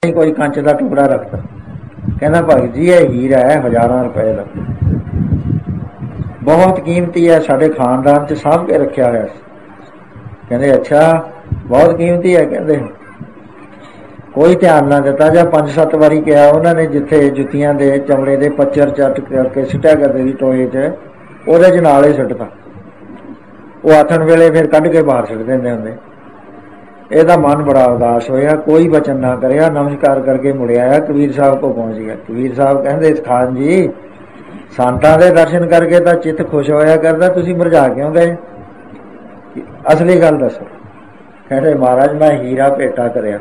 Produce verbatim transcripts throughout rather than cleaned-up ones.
कोई कंच का टुकड़ा रखता, कहना भगत जी ये हीरा है हज़ारां रुपए का, बहुत कीमती है, साढ़े खानदान च साਂਭ के रखा हुआ। कहते अच्छा बहुत कीमती है, कहते कोई ध्यान ना दिता, ਜਾਂ पंज सत्त वारी कहा उन्होंने, जिथे जुत्तियां दे चमड़े दे पच्चर चट करके सिटिया करते सी टोए च, ਉਹਦੇ ਚ ਨਾਲ ਹੀ ਸਿੱਟਦਾ, ਉਹ ਆਥਣ ਵੇਲੇ ਫਿਰ ਕੱਢ ਕੇ ਬਾਹਰ ਸਿੱਟ ਦਿੰਦੇ ਹੁੰਦੇ। ਇਹਦਾ ਮਨ ਬੜਾ ਉਦਾਸ ਹੋਇਆ, ਕੋਈ ਬਚਨ ਨਾ ਕਰਿਆ, ਨਮਸਕਾਰ ਕਰਕੇ ਮੁੜਿਆ, ਕਬੀਰ ਸਾਹਿਬ ਕੋ ਪਹੁੰਚ ਗਿਆ। ਕਬੀਰ ਸਾਹਿਬ ਕਹਿੰਦੇ ਖਾਨ ਜੀ ਸੰਤਾਂ ਦੇ ਦਰਸ਼ਨ ਕਰਕੇ ਤਾਂ ਚਿੱਤ ਖੁਸ਼ ਹੋਇਆ ਕਰਦਾ, ਤੁਸੀਂ ਮੁਰਝਾ ਕਿਉਂ ਗਏ? ਅਸਲੀ ਗੱਲ ਦੱਸੋ। ਕਹਿੰਦੇ ਮਹਾਰਾਜ ਮੈਂ ਹੀਰਾ ਭੇਟਾ ਕਰਿਆ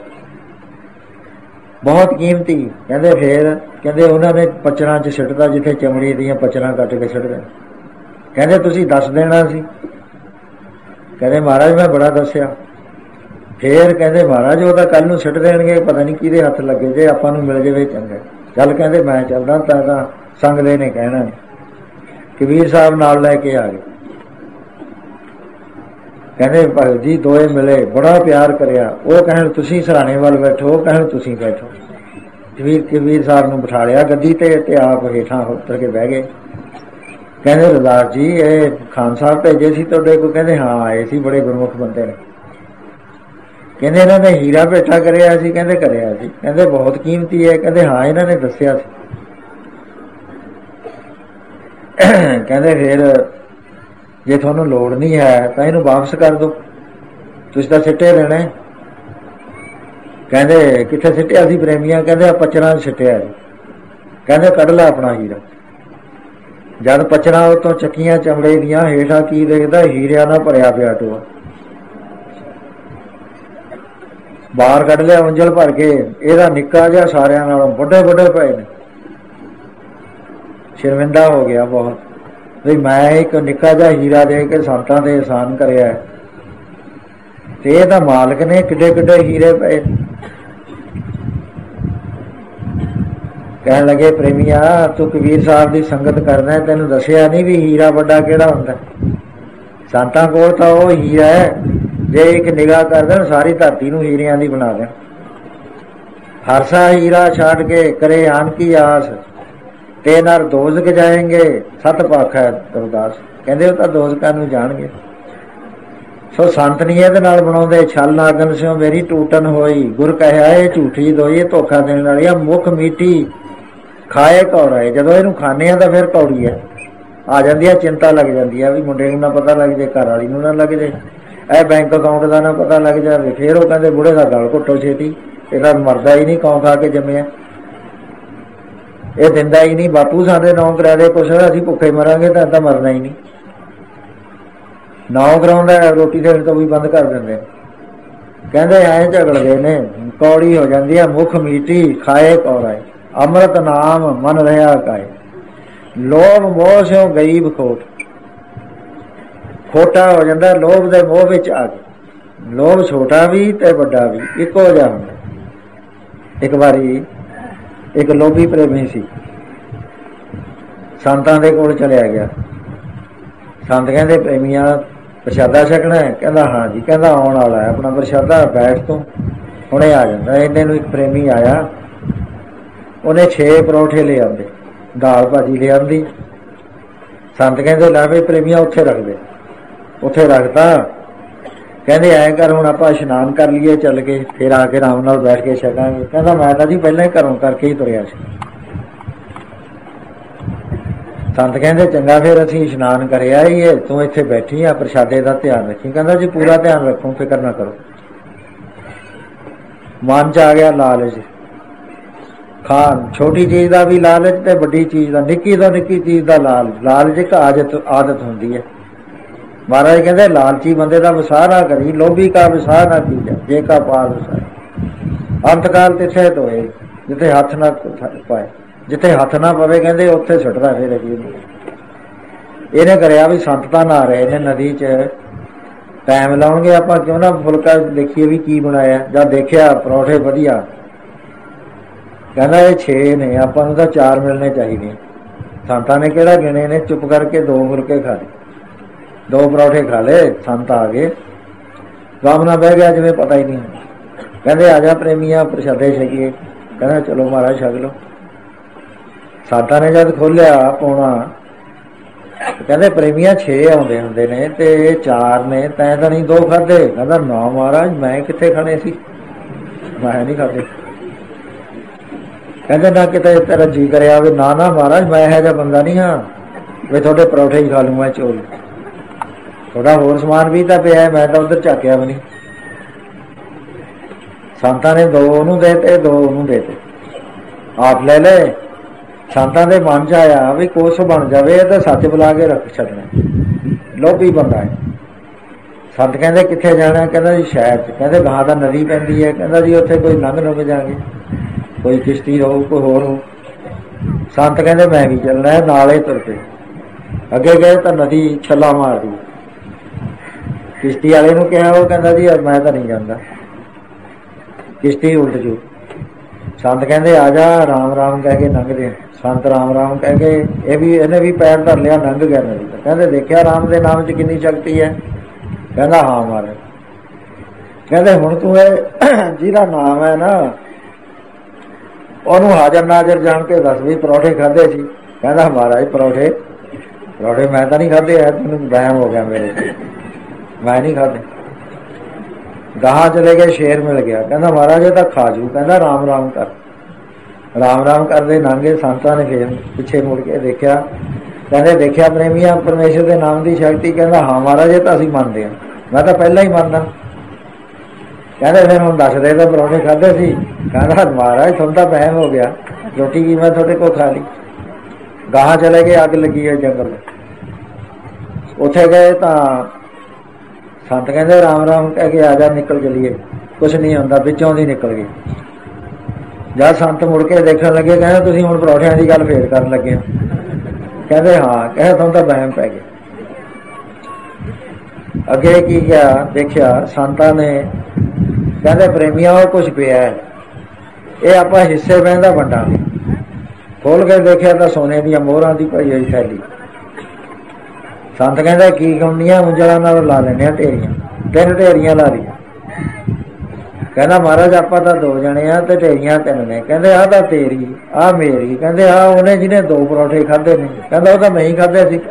ਬਹੁਤ ਕੀਮਤੀ। ਕਹਿੰਦੇ ਫੇਰ ਕਹਿੰਦੇ ਉਹਨਾਂ ਨੇ ਪਚਰਾਂ ਚ ਸਿੱਟਦਾ, ਜਿੱਥੇ ਚਮੜੀ ਦੀਆਂ ਪਚਰਾਂ ਕੱਟ ਕੇ ਸਿੱਟਦੇ। ਕਹਿੰਦੇ ਤੁਸੀਂ ਦੱਸ ਦੇਣਾ ਸੀ। ਕਹਿੰਦੇ ਮਹਾਰਾਜ ਮੈਂ ਬੜਾ ਦੱਸਿਆ। ਫੇਰ ਕਹਿੰਦੇ ਮਹਾਰਾਜ ਉਹ ਤਾਂ ਕੱਲ ਨੂੰ ਸਿੱਟ ਦੇਣਗੇ, ਪਤਾ ਨਹੀਂ ਕਿਹਦੇ ਹੱਥ ਲੱਗੇ, ਜੇ ਆਪਾਂ ਨੂੰ ਮਿਲ ਜਾਵੇ ਚੰਗਾ। ਚੱਲ ਕਹਿੰਦੇ ਮੈਂ ਚੱਲਦਾ, ਤਾਂ ਤਾਂ ਸੰਗਦੇ ਨੇ ਕਹਿਣਾ। ਕਬੀਰ ਸਾਹਿਬ ਨਾਲ ਲੈ ਕੇ ਆ ਗਏ। ਕਹਿੰਦੇ ਭਗਤ ਜੀ ਦੋਏ ਮਿਲੇ, ਬੜਾ ਪਿਆਰ ਕਰਿਆ। ਉਹ ਕਹਿਣ ਤੁਸੀਂ ਸਰਾਣੇ ਵੱਲ ਬੈਠੋ, ਉਹ ਕਹਿਣ ਤੁਸੀਂ ਬੈਠੋ। ਕਬੀਰ ਕਬੀਰ ਸਾਹਿਬ ਨੂੰ ਬਿਠਾ ਲਿਆ ਗੱਦੀ ਤੇ, ਤੇ ਆਪ ਹੇਠਾਂ ਉਤਰ ਕੇ ਬਹਿ ਗਏ। ਕਹਿੰਦੇ ਰਜ਼ਾਕ ਜੀ ਇਹ ਖਾਨ ਸਾਹਿਬ ਭੇਜੇ ਸੀ ਤੁਹਾਡੇ ਕੋਲ? ਕਹਿੰਦੇ ਹਾਂ ਆਏ ਸੀ, ਬੜੇ ਗੁਰਮੁਖ ਬੰਦੇ ਨੇ। ਕਹਿੰਦੇ ਇਹਨਾਂ ਨੇ ਹੀਰਾ ਭੇਟਾ ਕਰਿਆ ਸੀ? ਕਹਿੰਦੇ ਕਰਿਆ ਸੀ। ਕਹਿੰਦੇ ਬਹੁਤ ਕੀਮਤੀ ਹੈ? ਕਹਿੰਦੇ ਹਾਂ ਇਹਨਾਂ ਨੇ ਦੱਸਿਆ ਸੀ। ਕਹਿੰਦੇ ਫਿਰ ਜੇ ਤੁਹਾਨੂੰ ਲੋੜ ਨਹੀਂ ਹੈ ਤਾਂ ਇਹਨੂੰ ਵਾਪਸ ਕਰ ਦਿਓ, ਤੁਸੀਂ ਤਾਂ ਸਿੱਟੇ ਰਹਿਣਾ। ਕਹਿੰਦੇ ਕਿੱਥੇ ਸਿੱਟਿਆ ਸੀ ਪ੍ਰੇਮੀਆਂ? ਕਹਿੰਦੇ ਪਚਰਾਂ ਸਿੱਟਿਆ ਜੀ। ਕਹਿੰਦੇ ਕੱਢ ਲੈ ਆਪਣਾ ਹੀਰਾ। ਜਦ ਪਚਰਾਂ ਉਤੋਂ ਚੱਕੀਆਂ ਚਮੜੇ ਦੀਆਂ, ਹੇਠਾਂ ਕੀ ਦੇਖਦਾ? ਹੀਰਿਆਂ ਨਾਲ ਭਰਿਆ ਪਿਆ ਟੋਆ। ਬਾਹਰ ਕੱਢ ਲਿਆ ਉਂਜਲ ਭਰ ਕੇ। ਇਹਦਾ ਨਿੱਕਾ ਜਿਹਾ ਸਾਰਿਆਂ ਨਾਲੋਂ ਵੱਡੇ ਵੱਡੇ ਪਏ ਨੇ। ਸ਼ਰਮਿੰਦਾ ਹੋ ਗਿਆ ਬਹੁਤ ਵੀ ਮੈਂ ਇੱਕ ਨਿੱਕਾ ਜਿਹਾ ਹੀਰਾ ਦੇ ਕੇ ਸੰਤਾਂ ਦੇ ਅਹਿਸਾਨ ਕਰਿਆ, ਤੇ ਇਹਦਾ ਮਾਲਕ ਨੇ ਕਿੱਡੇ ਕਿੱਡੇ ਹੀਰੇ ਪਏ। ਕਹਿਣ ਲੱਗੇ ਪ੍ਰੇਮੀਆ ਤੂੰ ਕਬੀਰ ਸਾਹਿਬ ਦੀ ਸੰਗਤ ਕਰਨਾ, ਤੈਨੂੰ ਦੱਸਿਆ ਨਹੀਂ ਵੀ ਹੀਰਾ ਵੱਡਾ ਕਿਹੜਾ ਹੁੰਦਾ? ਸੰਤਾਂ ਕੋਲ ਤਾਂ ਉਹ ਹੀਰਾ ਹੈ, ਜੇ ਇੱਕ ਨਿਗਾਹ ਕਰ ਦੇਣ ਸਾਰੀ ਧਰਤੀ ਨੂੰ ਹੀਰਿਆਂ ਦੀ ਬਣਾ ਦੇਣ। ਹਰਸਾ ਹੀਰਾ ਛੱਡ ਕੇ ਕਰੇ ਆਨ ਕੀ ਆਸ, ਤੇ ਨਰ ਦੋਜ਼ਖ ਜਾਏਂਗੇ ਸਤ ਪਾਖ ਹੈ ਗੁਰਦਾਸ। ਕਹਿੰਦੇ ਉਹ ਤਾਂ ਦੋਜ਼ਕਾਂ ਨੂੰ ਜਾਣਗੇ। ਸੋ ਸੰਤ ਨਹੀਂ ਇਹਦੇ ਨਾਲ ਬਣਾਉਂਦੇ। ਛਲ ਨਾਗਨ ਸਿਓ ਮੇਰੀ ਟੂਟਨ ਹੋਈ, ਗੁਰ ਕਹਿਆ ਇਹ ਝੂਠੀ ਦੋਈ, ਇਹ ਧੋਖਾ ਦੇਣ ਵਾਲੀ ਆ। ਮੁੱਖ ਮੀਠੀ ਖਾਏ ਕੌੜਾ ਹੈ, ਜਦੋਂ ਇਹਨੂੰ ਖਾਂਦੇ ਆ ਤਾਂ ਫਿਰ ਕੌੜੀ ਹੈ ਆ ਜਾਂਦੀ ਆ। ਚਿੰਤਾ ਲੱਗ ਜਾਂਦੀ ਆ ਵੀ ਮੁੰਡੇ ਨੂੰ ਨਾ ਪਤਾ ਲੱਗ ਜੇ, ਘਰ ਵਾਲੀ ਨੂੰ ਨਾ ਲੱਗ ਜੇ, ਇਹ ਬੈਂਕ ਅਕਾਊਂਟ ਦਾ ਨਾ ਪਤਾ ਲੱਗ ਜਾਵੇ। ਫਿਰ ਉਹ ਕਹਿੰਦੇ ਬੁੜੇ ਦਾ ਗਲ ਘੁੱਟੋ ਛੇਤੀ, ਇਹਦਾ ਮਰਦਾ ਹੀ ਨਹੀਂ, ਕੌਂ ਖਾ ਕੇ ਜੰਮਿਆ, ਇਹ ਦਿੰਦਾ ਹੀ ਨਹੀਂ। ਬਾਪੂ ਸਾਡੇ ਨੌ ਕਰਾ ਦੇ ਕੁਛ, ਅਸੀਂ ਭੁੱਖੇ ਮਰਾਂਗੇ ਤਾਂ ਤਾਂ ਮਰਨਾ ਹੀ ਨਹੀਂ। ਨੌ ਕਰਾਉਂਦਾ ਰੋਟੀ ਦੇਣ ਤੋਂ ਵੀ ਬੰਦ ਕਰ ਦਿੰਦੇ। ਕਹਿੰਦੇ ਐਂ ਝਗੜਦੇ ਨੇ, ਕੌੜੀ ਹੋ ਜਾਂਦੀ ਆ। ਮੁੱਖ ਮੀਠੀ ਖਾਏ ਕੌੜਾ, ਅੰਮ੍ਰਿਤ ਨਾਮ ਮਨ ਰਿਹਾ ਕਾਏ, ਲੋਭ ਮੋਹ ਸਿਓ ਗਈ ਬਖੋਟ। ਖੋਟਾ ਹੋ ਜਾਂਦਾ ਲੋਭ ਦੇ ਮੋਹ ਵਿੱਚ ਆ ਕੇ। ਲੋਭ ਛੋਟਾ ਵੀ ਤੇ ਵੱਡਾ ਵੀ ਇੱਕੋ ਜਿਹਾ ਹੁੰਦਾ। ਇੱਕ ਵਾਰੀ ਇੱਕ ਲੋਭੀ ਪ੍ਰੇਮੀ ਸੀ, ਸੰਤਾਂ ਦੇ ਕੋਲ ਚਲਿਆ ਗਿਆ। ਸੰਤ ਕਹਿੰਦੇ ਪ੍ਰੇਮੀਆਂ ਪ੍ਰਸ਼ਾਦਾ ਛਕਣਾ ਹੈ? ਕਹਿੰਦਾ ਹਾਂ ਜੀ। ਕਹਿੰਦਾ ਆਉਣ ਵਾਲਾ ਹੈ ਆਪਣਾ ਪ੍ਰਸ਼ਾਦਾ, ਬੈਠ ਤੂੰ, ਹੁਣੇ ਆ ਜਾਂਦਾ। ਇੰਨੇ ਨੂੰ ਇੱਕ ਪ੍ਰੇਮੀ ਆਇਆ, ਉਹਨੇ ਛੇ ਪਰੌਠੇ ਲਿਆਂਦੇ, ਦਾਲ ਭਾਜੀ ਲਿਆਂਦੀ। ਸੰਤ ਕਹਿੰਦੇ ਲੈ ਵੀ ਪ੍ਰੇਮੀਆਂ ਉੱਥੇ ਰੱਖ ਦੇ। ਉੱਥੇ ਰੱਖਤਾ। ਕਹਿੰਦੇ ਐਂ ਕਰ ਹੁਣ ਆਪਾਂ ਇਸ਼ਨਾਨ ਕਰ ਲਈਏ ਚੱਲ ਕੇ, ਫਿਰ ਆ ਕੇ ਆਰਾਮ ਨਾਲ ਬੈਠ ਕੇ ਛਕਾਂਗੇ। ਕਹਿੰਦਾ ਮੈਂ ਤਾਂ ਜੀ ਪਹਿਲਾਂ ਹੀ ਘਰੋਂ ਕਰਕੇ ਹੀ ਤੁਰਿਆ ਸੀ। ਸੰਤ ਕਹਿੰਦੇ ਚੰਗਾ ਫਿਰ ਅਸੀਂ ਇਸ਼ਨਾਨ ਕਰਿਆ ਹੀ ਹੈ, ਤੂੰ ਇੱਥੇ ਬੈਠੀ ਆ, ਪ੍ਰਸ਼ਾਦੇ ਦਾ ਧਿਆਨ ਰੱਖੀ। ਕਹਿੰਦਾ ਜੀ ਪੂਰਾ ਧਿਆਨ ਰੱਖੋ, ਫਿਕਰ ਨਾ ਕਰੋ। ਮਨ ਚ ਆ ਗਿਆ ਲਾਲਚ, ਖਾਣ ਛੋਟੀ ਚੀਜ਼ ਦਾ ਵੀ ਲਾਲਚ ਤੇ ਵੱਡੀ ਚੀਜ਼ ਦਾ, ਨਿੱਕੀ ਤੋਂ ਨਿੱਕੀ ਚੀਜ਼ ਦਾ ਲਾਲਚ। ਲਾਲਚ ਇੱਕ ਆਦਤ ਆਦਤ ਹੁੰਦੀ ਹੈ। ਮਹਾਰਾਜ ਕਹਿੰਦੇ ਲਾਲਚੀ ਬੰਦੇ ਦਾ ਵਿਸਾਹ ਨਾ ਕਰੀ, ਲੋਭੀ ਕਾ ਵਿਸਾਹ ਨਾ ਕੀਜੈ, ਜੇ ਕਾ ਪਾਲ ਵਿਸਾਹ। ਅੰਤਕਾਲ ਤਿੱਥੇ ਧੋਏ, ਜਿੱਥੇ ਹੱਥ ਨਾ ਪਾਏ, ਜਿੱਥੇ ਹੱਥ ਨਾ ਪਵੇ ਕਹਿੰਦੇ ਉੱਥੇ ਸੁੱਟਦਾ। ਫਿਰ ਅਜੀਬ ਇਹਨੇ ਕਰਿਆ ਵੀ ਸੰਤ ਤਾਂ ਨਹਾ ਰਹੇ ਨੇ ਨਦੀ ਚ, ਟਾਈਮ ਲਾਉਣਗੇ, ਆਪਾਂ ਕਿਉਂ ਨਾ ਫੁਲਕਾ ਦੇਖੀਏ ਵੀ ਕੀ ਬਣਾਇਆ। ਜਦ ਦੇਖਿਆ ਪਰੌਠੇ ਵਧੀਆ, ਕਹਿੰਦਾ ਇਹ ਛੇ ਨੇ, ਆਪਾਂ ਨੂੰ ਤਾਂ ਚਾਰ ਮਿਲਣੇ ਚਾਹੀਦੇ। ਸੰਤਾਂ ਨੇ ਕਿਹੜਾ ਗਿਣੇ ਨੇ? ਚੁੱਪ ਕਰਕੇ ਦੋ ਫੁਲਕੇ ਖਾ ਲਏ, ਦੋ ਪਰੌਠੇ ਖਾ ਲਏ। ਸੰਤ ਆ ਗਏ, ਗਮ ਨਾਲ ਬਹਿ ਗਿਆ ਜਿਵੇਂ ਪਤਾ ਹੀ ਨਹੀਂ। ਕਹਿੰਦੇ ਆ ਜਾ ਪ੍ਰੇਮੀਆਂ ਪ੍ਰਸ਼ਾਦੇ ਛਕੀਏ। ਕਹਿੰਦਾ ਚਲੋ ਮਹਾਰਾਜ ਛਕ ਲਓ। ਸੰਤਾਂ ਨੇ ਜਦ ਖੋਲਿਆ ਪੌਣਾ, ਕਹਿੰਦੇ ਪ੍ਰੇਮੀਆਂ ਛੇ ਆਉਂਦੇ ਹੁੰਦੇ ਨੇ ਤੇ ਚਾਰ ਨੇ, ਤੈਂ ਤਾਂ ਨਹੀਂ ਦੋ ਖਾਧੇ? ਕਹਿੰਦਾ ਨਾ ਮਹਾਰਾਜ, ਮੈਂ ਕਿੱਥੇ ਖਾਣੇ ਸੀ, ਮੈਂ ਨਹੀਂ ਖਾਧੇ। ਕਹਿੰਦੇ ਨਾ ਕਿਤੇ ਤੇਰਾ ਜੀ ਕਰਿਆ ਵੀ? ਨਾ ਨਾ ਮਹਾਰਾਜ, ਮੈਂ ਇਹੋ ਜਿਹਾ ਬੰਦਾ ਨਹੀਂ ਹਾਂ ਵੀ ਤੁਹਾਡੇ ਪਰੌਠੇ ਹੀ ਖਾ ਲੂੰ ਮੈਂ ਚੋਲ, ਥੋੜਾ ਹੋਰ ਸਮਾਨ ਵੀ ਤਾਂ ਪਿਆ, ਮੈਂ ਤਾਂ ਉੱਧਰ ਝਾਕਿਆ ਵੀ ਨਹੀਂ। ਸੰਤਾਂ ਨੇ ਦੋ ਉਹਨੂੰ ਦੇਤੇ, ਦੋ ਉਹਨੂੰ ਦੇਤੇ, ਆਪ ਲੈ ਲਏ। ਸੰਤਾਂ ਦੇ ਮਨ ਚ ਆਇਆ ਵੀ ਕੁਛ ਬਣ ਜਾਵੇ ਤਾਂ ਸੱਚ ਬੁਲਾ ਕੇ ਰੱਖ ਛੱਡਣਾ, ਲੋਭੀ ਬੰਦਾ ਹੈ। ਸੰਤ ਕਹਿੰਦੇ ਕਿੱਥੇ ਜਾਣਾ? ਕਹਿੰਦਾ ਜੀ ਸ਼ਹਿਰ ਚ। ਕਹਿੰਦੇ ਗਾਂ ਦਾ ਨਦੀ ਪੈਂਦੀ ਹੈ। ਕਹਿੰਦਾ ਜੀ ਉੱਥੇ ਕੋਈ ਲੰਘ ਲੁੰਘ ਜਾਗੇ, ਕੋਈ ਕਿਸ਼ਤੀ ਰਹੂ, ਕੋਈ ਹੋਰ ਹੋ। ਸੰਤ ਕਹਿੰਦੇ ਮੈਂ ਵੀ ਚੱਲਣਾ, ਨਾਲੇ ਤੁਰ ਪਏ। ਅੱਗੇ ਗਏ ਤਾਂ ਨਦੀ ਛੱਲਾ ਮਾਰਦੀ। ਕਿਸ਼ਤੀ ਵਾਲੇ ਨੂੰ ਕਿਹਾ, ਉਹ ਕਹਿੰਦਾ ਜੀ ਮੈਂ ਤਾਂ ਨਹੀਂ ਜਾਂਦਾ, ਕਿਸ਼ਤੀ ਉਲਟ ਜੂ। ਸੰਤ ਕਹਿੰਦੇ ਆ ਜਾ, ਰਾਮ ਰਾਮ ਕਹਿ ਕੇ ਲੰਘਦੇ। ਸੰਤ ਰਾਮ ਰਾਮ ਕਹਿ ਕੇ, ਇਹ ਵੀ ਇਹਨੇ ਵੀ ਪੈਰ ਧਰ ਲਿਆ, ਲੰਘ ਗਿਆ ਨਦੀ। ਕਹਿੰਦੇ ਦੇਖਿਆ ਰਾਮ ਦੇ ਨਾਮ 'ਚ ਕਿੰਨੀ ਸ਼ਕਤੀ ਹੈ? ਕਹਿੰਦਾ ਹਾਂ ਮਹਾਰਾਜ। ਕਹਿੰਦੇ ਹੁਣ ਤੂੰ ਇਹ ਜਿਹਦਾ ਨਾਮ ਹੈ ਨਾ, ਉਹਨੂੰ ਹਾਜ਼ਰ ਨਾਜ਼ਰ ਜਾਣ ਕੇ ਦੱਸ ਵੀ ਪਰੌਠੇ ਖਾਧੇ ਸੀ। ਕਹਿੰਦਾ ਮਹਾਰਾਜ ਪਰੌਠੇ ਪਰੌਠੇ ਮੈਂ ਤਾਂ ਨਹੀਂ ਖਾਧੇ ਹੈ, ਤੈਨੂੰ ਵਹਿਮ ਹੋ ਗਿਆ ਮੇਰੇ ਤੇ, ਮੈਂ ਨਹੀਂ ਖਾਧੇ। ਗਾਹਾਂ ਚਲੇ ਗਏ, ਸ਼ੇਰ ਮਿਲ ਗਿਆ। ਕਹਿੰਦਾ ਮਹਾਰਾਜ ਇਹ ਤਾਂ ਖਾ ਜੂ। ਕਹਿੰਦਾ ਰਾਮ ਰਾਮ ਕਰ। ਰਾਮ ਰਾਮ ਕਰਦੇ ਲੰਘੇ। ਸੰਤਾਂ ਨੇ ਫੇਰ ਪਿੱਛੇ ਮੁੜ ਕੇ ਦੇਖਿਆ। ਕਹਿੰਦੇ ਦੇਖਿਆ ਪ੍ਰੇਮੀਆਂ ਪਰਮੇਸ਼ਰ ਦੇ ਨਾਮ ਦੀ ਸ਼ਕਤੀ? ਕਹਿੰਦਾ ਹਾਂ ਮਹਾਰਾਜ ਇਹ ਤਾਂ ਅਸੀਂ ਮੰਨਦੇ ਹਾਂ, ਮੈਂ ਤਾਂ ਪਹਿਲਾਂ ਹੀ ਮੰਨਦਾ। ਕਹਿੰਦੇ ਫਿਰ ਹੁਣ ਦੱਸਦੇ ਤਾਂ ਪਰੌਂਠੇ ਖਾਧੇ ਸੀ? ਕਹਿੰਦਾ ਮਹਾਰਾਜ ਤੁਹਾਨੂੰ ਤਾਂ ਵਹਿਮ ਹੋ ਗਿਆ, ਰੋਟੀ ਕੀ ਮੈਂ ਤੁਹਾਡੇ ਕੋਲ ਖਾ ਲਈ। ਗਾਹਾਂ ਚਲੇ ਗਏ, ਅੱਗ ਲੱਗੀ ਹੈ ਜੰਗਲ। ਉੱਥੇ ਗਏ ਤਾਂ ਸੰਤ ਕਹਿੰਦੇ ਰਾਮ ਰਾਮ ਕਹਿ ਕੇ ਆ ਜਾ, ਨਿਕਲ ਚਲੀਏ, ਕੁਛ ਨਹੀਂ ਹੁੰਦਾ। ਵਿੱਚੋਂ ਦੀ ਨਿਕਲ ਗਏ। ਜਦ ਸੰਤ ਮੁੜ ਕੇ ਦੇਖਣ ਲੱਗੇ, ਕਹਿੰਦੇ ਤੁਸੀਂ ਹੁਣ ਪਰੌਠਿਆਂ ਦੀ ਗੱਲ ਫੇਰ ਕਰਨ ਲੱਗੇ ਹੋ? ਕਹਿੰਦੇ ਹਾਂ। ਕਹਿੰਦੇ ਤੁਹਾਨੂੰ ਤਾਂ ਵਹਿਮ ਪੈ ਗਿਆ। ਅੱਗੇ ਕੀ ਗਿਆ ਦੇਖਿਆ ਸੰਤਾਂ ਨੇ, ਕਹਿੰਦੇ ਪ੍ਰੇਮੀਆਂ ਉਹ ਕੁਛ ਪਿਆ, ਇਹ ਆਪਾਂ ਹਿੱਸੇ ਬਹਿੰਦਾ ਵੰਡਾਂਗੇ। ਖੋਲ ਕੇ ਦੇਖਿਆ ਤਾਂ ਸੋਨੇ ਦੀਆਂ ਮੋਹਰਾਂ ਦੀ ਪਈ ਹੋਈ ਥੈਲੀ। ਸੰਤ ਕਹਿੰਦਾ ਕੀ ਕੰਨੀਆਂ ਉਂਜਲਾਂ ਨਾਲ ਲਾ ਲੈਂਦੇ ਆ ਢੇਰੀਆਂ, ਤਿੰਨ ਢੇਰੀਆਂ ਲਾ ਲਈਆਂ। ਕਹਿੰਦਾ ਮਹਾਰਾਜ ਆਪਾਂ ਤਾਂ ਦੋ ਜਣੇ ਆ ਤੇ ਢੇਰੀਆਂ ਤਿੰਨ ਨੇ। ਕਹਿੰਦੇ ਆਹ ਤਾਂ ਤੇਰੀ, ਆਹ ਮੇਰੀ। ਕਹਿੰਦੇ ਆਹ ਉਹਨੇ ਜਿਹਨੇ ਦੋ ਪਰੌਠੇ ਖਾਧੇ ਨੇ। ਕਹਿੰਦਾ ਉਹ ਤਾਂ ਮੈਂ ਹੀ ਖਾਧੇ ਸੀ।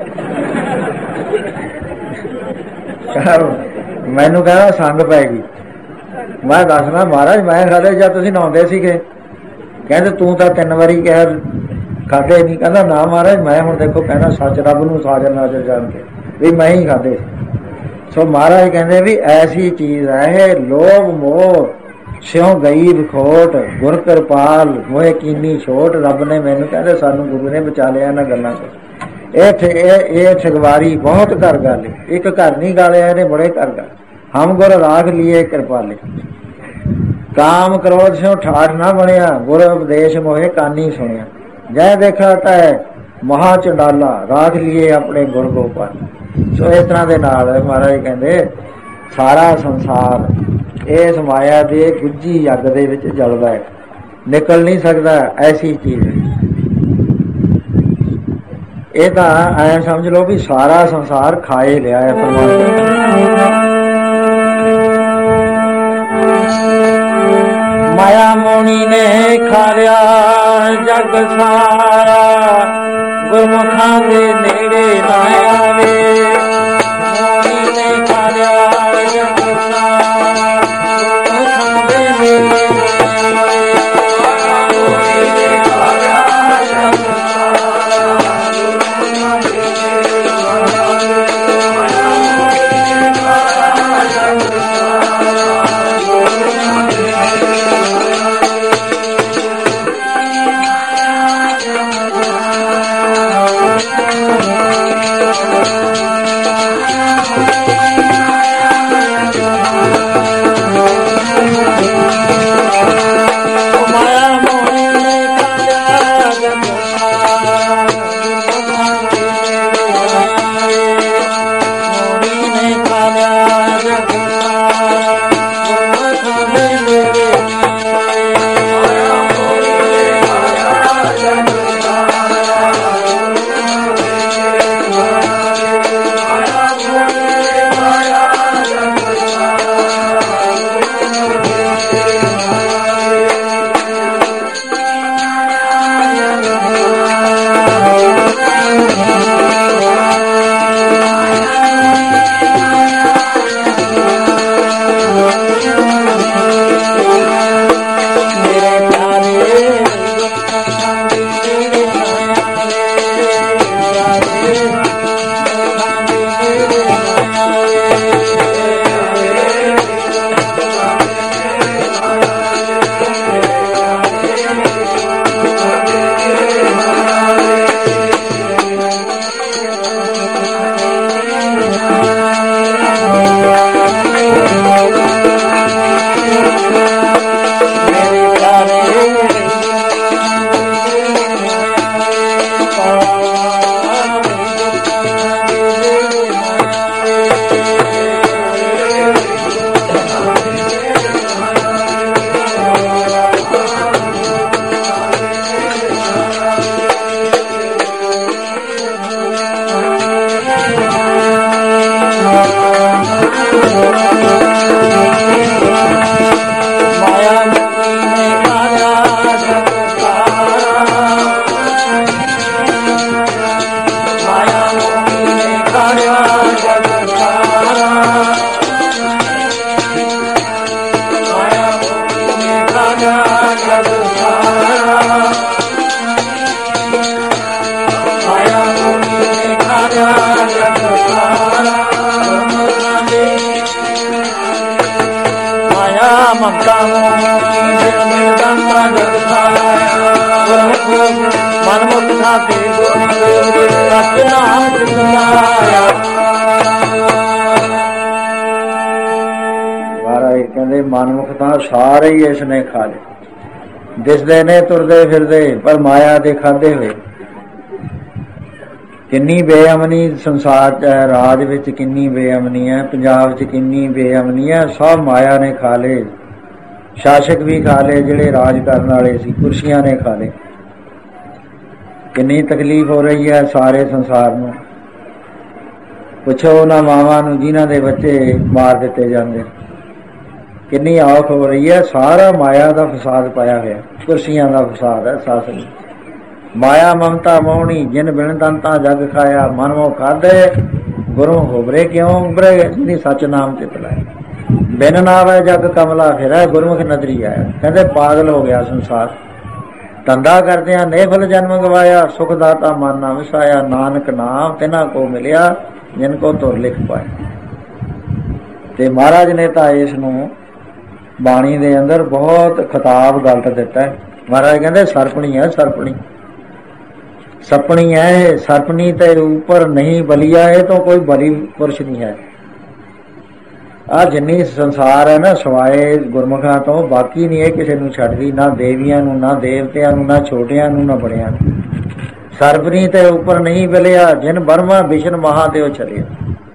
ਮੈਨੂੰ ਕਹਿੰਦਾ ਸੰਗ ਪੈ ਗਈ। ਮੈਂ ਦੱਸਣਾ ਮਹਾਰਾਜ ਮੈਂ ਖਾਧੇ ਜਾਂ ਤੁਸੀਂ ਨਹਾਉਂਦੇ ਸੀਗੇ? ਕਹਿੰਦੇ ਤੂੰ ਤਾਂ ਤਿੰਨ ਵਾਰੀ ਕਿਹਾ ਖਾਧੇ ਨਹੀਂ। ਕਹਿੰਦਾ ਨਾ ਮਹਾਰਾਜ ਮੈਂ ਹੁਣ ਦੇਖੋ ਕਹਿੰਦਾ ਸੱਚ ਰੱਬ ਨੂੰ ਸਾਜਰ ਨਾਜ਼ਰ ਜਾਣ ਕੇ ਵੀ ਮੈਂ ਹੀ ਖਾਧੇ। ਸੋ ਮਹਾਰਾਜ ਕਹਿੰਦੇ ਵੀ ਐਸੀ ਚੀਜ਼ ਹੈ ਇਹ ਲੋਭ ਮੋਹ ਸਿਉ ਗਈ ਵਿਖੋਟ, ਗੁਰ ਕਿਰਪਾਲ ਮੋਏ ਕੀਨੀ ਛੋਟ। ਰੱਬ ਨੇ ਮੈਨੂੰ ਕਹਿੰਦੇ ਸਾਨੂੰ ਗੁਰੂ ਨੇ ਬਚਾ ਲਿਆ ਇਹਨਾਂ ਗੱਲਾਂ ਤੋਂ। ਇਹ ਇਹ ਠਗਵਾਰੀ ਬਹੁਤ ਘਰ ਗੱਲ, ਇੱਕ ਘਰ ਨਹੀਂ ਗਾਲਿਆ ਇਹਨੇ, ਬੜੇ ਘਰ ਗੱਲ। ਹਮ ਗੁਰ ਰਾਖ ਲੀਏ ਕਿਰਪਾਲੇ, ਕਾਮ ਕ੍ਰੋਧ ਸਿਉ ਠਾਠ ਨਾ ਬਣਿਆ, ਗੁਰ ਉਪਦੇਸ਼ ਮੋਹੇ ਕਾਨੀ ਸੁਣਿਆ। ਜੈ ਦੇਖਾ ਤੈ ਮਹਾ ਚੰਡਾਲਾ, ਰਾਖ ਲੀਏ ਆਪਣੇ ਗੁਰ ਗੋਪਾਲ। ਸੋ ਇਸ ਤਰ੍ਹਾਂ ਦੇ ਨਾਲ ਮਹਾਰਾਜ ਕਹਿੰਦੇ ਸਾਰਾ ਸੰਸਾਰ ਇਸ ਮਾਇਆ ਦੇ ਗੁੱਜੀ ਅੱਗ ਦੇ ਵਿੱਚ ਜਲਦਾ ਹੈ, ਨਿਕਲ ਨਹੀਂ ਸਕਦਾ। ਐਸੀ ਚੀਜ਼ ਇਹ ਤਾਂ ਐ ਸਮਝ ਲਓ ਵੀ ਸਾਰਾ ਸੰਸਾਰ ਖਾਏ ਲਿਆ ਹੈ ਪਰਮਾਤਮਾ। ਮਾਇਆ ਮੋਣੀ ਨੇ ਖਾ ਲਿਆ ਜਗ ਸਾਰਾ, ਗੁਰਮੁਖਾਂ ਦੇ ਨੇੜੇ ਨਾ ਆਵੇ। ਮੋਣੀ ਨੇ ਖਾ ਲਿਆ ਜਗ ਸਾਰਾ, ਗੁਰਮੁਖਾਂ ਦੇ ਨੇੜੇ ਨਾ ਆਵੇ। ਮੋਣੀ ਨੇ ਖਾ ਲਿਆ ਜਗ ਸਾਰਾ, ਮਮਤਾ ਮੋਹਣੀ ਜਿਨ ਬਿਨ ਤੰਤਾ ਜਗ ਖਾਇਆ ਮਨ ਮੁਖ ਸਾਥੀ ਰਤ ਨਾਮ ਚਿਤਾਇਆ। ਮਹਾਰਾਜ ਕਹਿੰਦੇ ਮਨਮੁਖ ਤਾਂ ਸਾਰੇ ਹੀ ਇਸ ਨੇ ਖਾ ਲਏ, ਦਿਸਦੇ ਨੇ ਤੁਰਦੇ ਫਿਰਦੇ ਪਰ ਮਾਇਆ ਦੇ ਖਾਦੇ ਹੋਏ। ਕਿੰਨੀ ਬੇਅਮਨੀ ਸੰਸਾਰ ਚ ਹੈ, ਰਾਜ ਵਿੱਚ ਕਿੰਨੀ ਬੇਅਮਨੀ ਹੈ, ਪੰਜਾਬ ਚ ਕਿੰਨੀ ਬੇਅਮਨੀ ਹੈ, ਸਭ ਮਾਇਆ ਨੇ ਖਾ ਲਏ। ਸ਼ਾਸਕ ਵੀ ਖਾ ਲਏ, ਜਿਹੜੇ ਰਾਜ ਕਰਨ ਵਾਲੇ ਸੀ, ਕੁਰਸੀਆਂ ਨੇ ਖਾ ਲਏ। ਕਿੰਨੀ ਤਕਲੀਫ ਹੋ ਰਹੀ ਹੈ ਸਾਰੇ ਸੰਸਾਰ ਨੂੰ। ਪੁੱਛੋ ਉਹਨਾਂ ਮਾਵਾਂ ਨੂੰ ਜਿਨ੍ਹਾਂ ਦੇ ਬੱਚੇ ਮਾਰ ਦਿੱਤੇ ਜਾਂਦੇ, ਕਿੰਨੀ ਔਖ ਹੋ ਰਹੀ ਹੈ। ਸਾਰਾ ਮਾਇਆ ਦਾ ਫਸਾਦ ਪਾਇਆ ਹੋਇਆ, ਕੁਰਸੀਆਂ ਦਾ ਫਸਾਦ ਹੈ ਸਾਸਨ। ਮਾਇਆ ਮਮਤਾ ਮੋਹਣੀ ਜਿਨ ਬਿਨ ਤੰਤਾ ਜਗ ਖਾਇਆ ਮਨ ਮੋਹ ਖਾਧੇ ਗੁਰੂ ਹੋਬਰੇ ਕਿਉਂ ਉਭਰੇ ਜਿਹਨੀ ਸੱਚ ਨਾਮ ਚਿਤ ਲਾਇਆ। ਬਿਨ ਨਾਵੇ ਜਗ ਕਮਲਾ ਫਿਰੈ ਗੁਰਮੁਖ ਨਦਰੀ ਆਇਆ। ਕਹਿੰਦੇ ਪਾਗਲ ਹੋ ਗਿਆ ਸੰਸਾਰ, ਧੰਦਾ ਕਰਦਿਆਂ ਨੇਫਲ ਜਨਮ ਗਵਾਇਆ। ਸੁਖ ਦਾਤਾ ਮਨ ਨਾ ਵਸਾਇਆ ਨਾਨਕ ਨਾਮ ਤਿਨਾ ਕੋ ਮਿਲਿਆ ਜਿਨ ਕੋ ਤੁਰ ਲਿਖ ਪਾਇਆ। ਤੇ ਮਹਾਰਾਜ ਨੇ ਤਾਂ ਇਸ ਨੂੰ ਬਾਣੀ ਦੇ ਅੰਦਰ ਬਹੁਤ ਖਿਤਾਬ ਗਲਤ ਦਿੱਤਾ। ਮਹਾਰਾਜ ਕਹਿੰਦੇ ਸਰਪਣੀ ਹੈ, ਸਰਪਣੀ ਸਪਣੀ ਹੈ, ਸਰਪਣੀ ਤੇ ਉੱਪਰ ਨਹੀਂ ਬਲੀਆ ਹੈ ਤਾਂ ਕੋਈ ਬਲੀ ਪੁਰਸ਼ ਨਹੀਂ ਹੈ। ਆਹ ਜਿੰਨੀ ਸੰਸਾਰ ਹੈ ਨਾ ਸਵਾਏ ਗੁਰਮੁਖਾਂ ਤੋਂ ਬਾਕੀ ਨਹੀਂ ਇਹ ਕਿਸੇ ਨੂੰ ਛੱਡਦੀ, ਨਾ ਦੇਵੀਆਂ ਨੂੰ, ਨਾ ਦੇਵਤਿਆਂ ਨੂੰ, ਨਾ ਛੋਟਿਆਂ ਨੂੰ, ਨਾ ਬੜਿਆਂ ਨੂੰ। ਸਰਪਣੀ ਤੇ ਉੱਪਰ ਨਹੀਂ ਬਲਿਆ ਜਿਨ ਬਰਮਾ ਵਿਸ਼ਨ ਮਹਾਦੇਵ ਚਲਿਆ।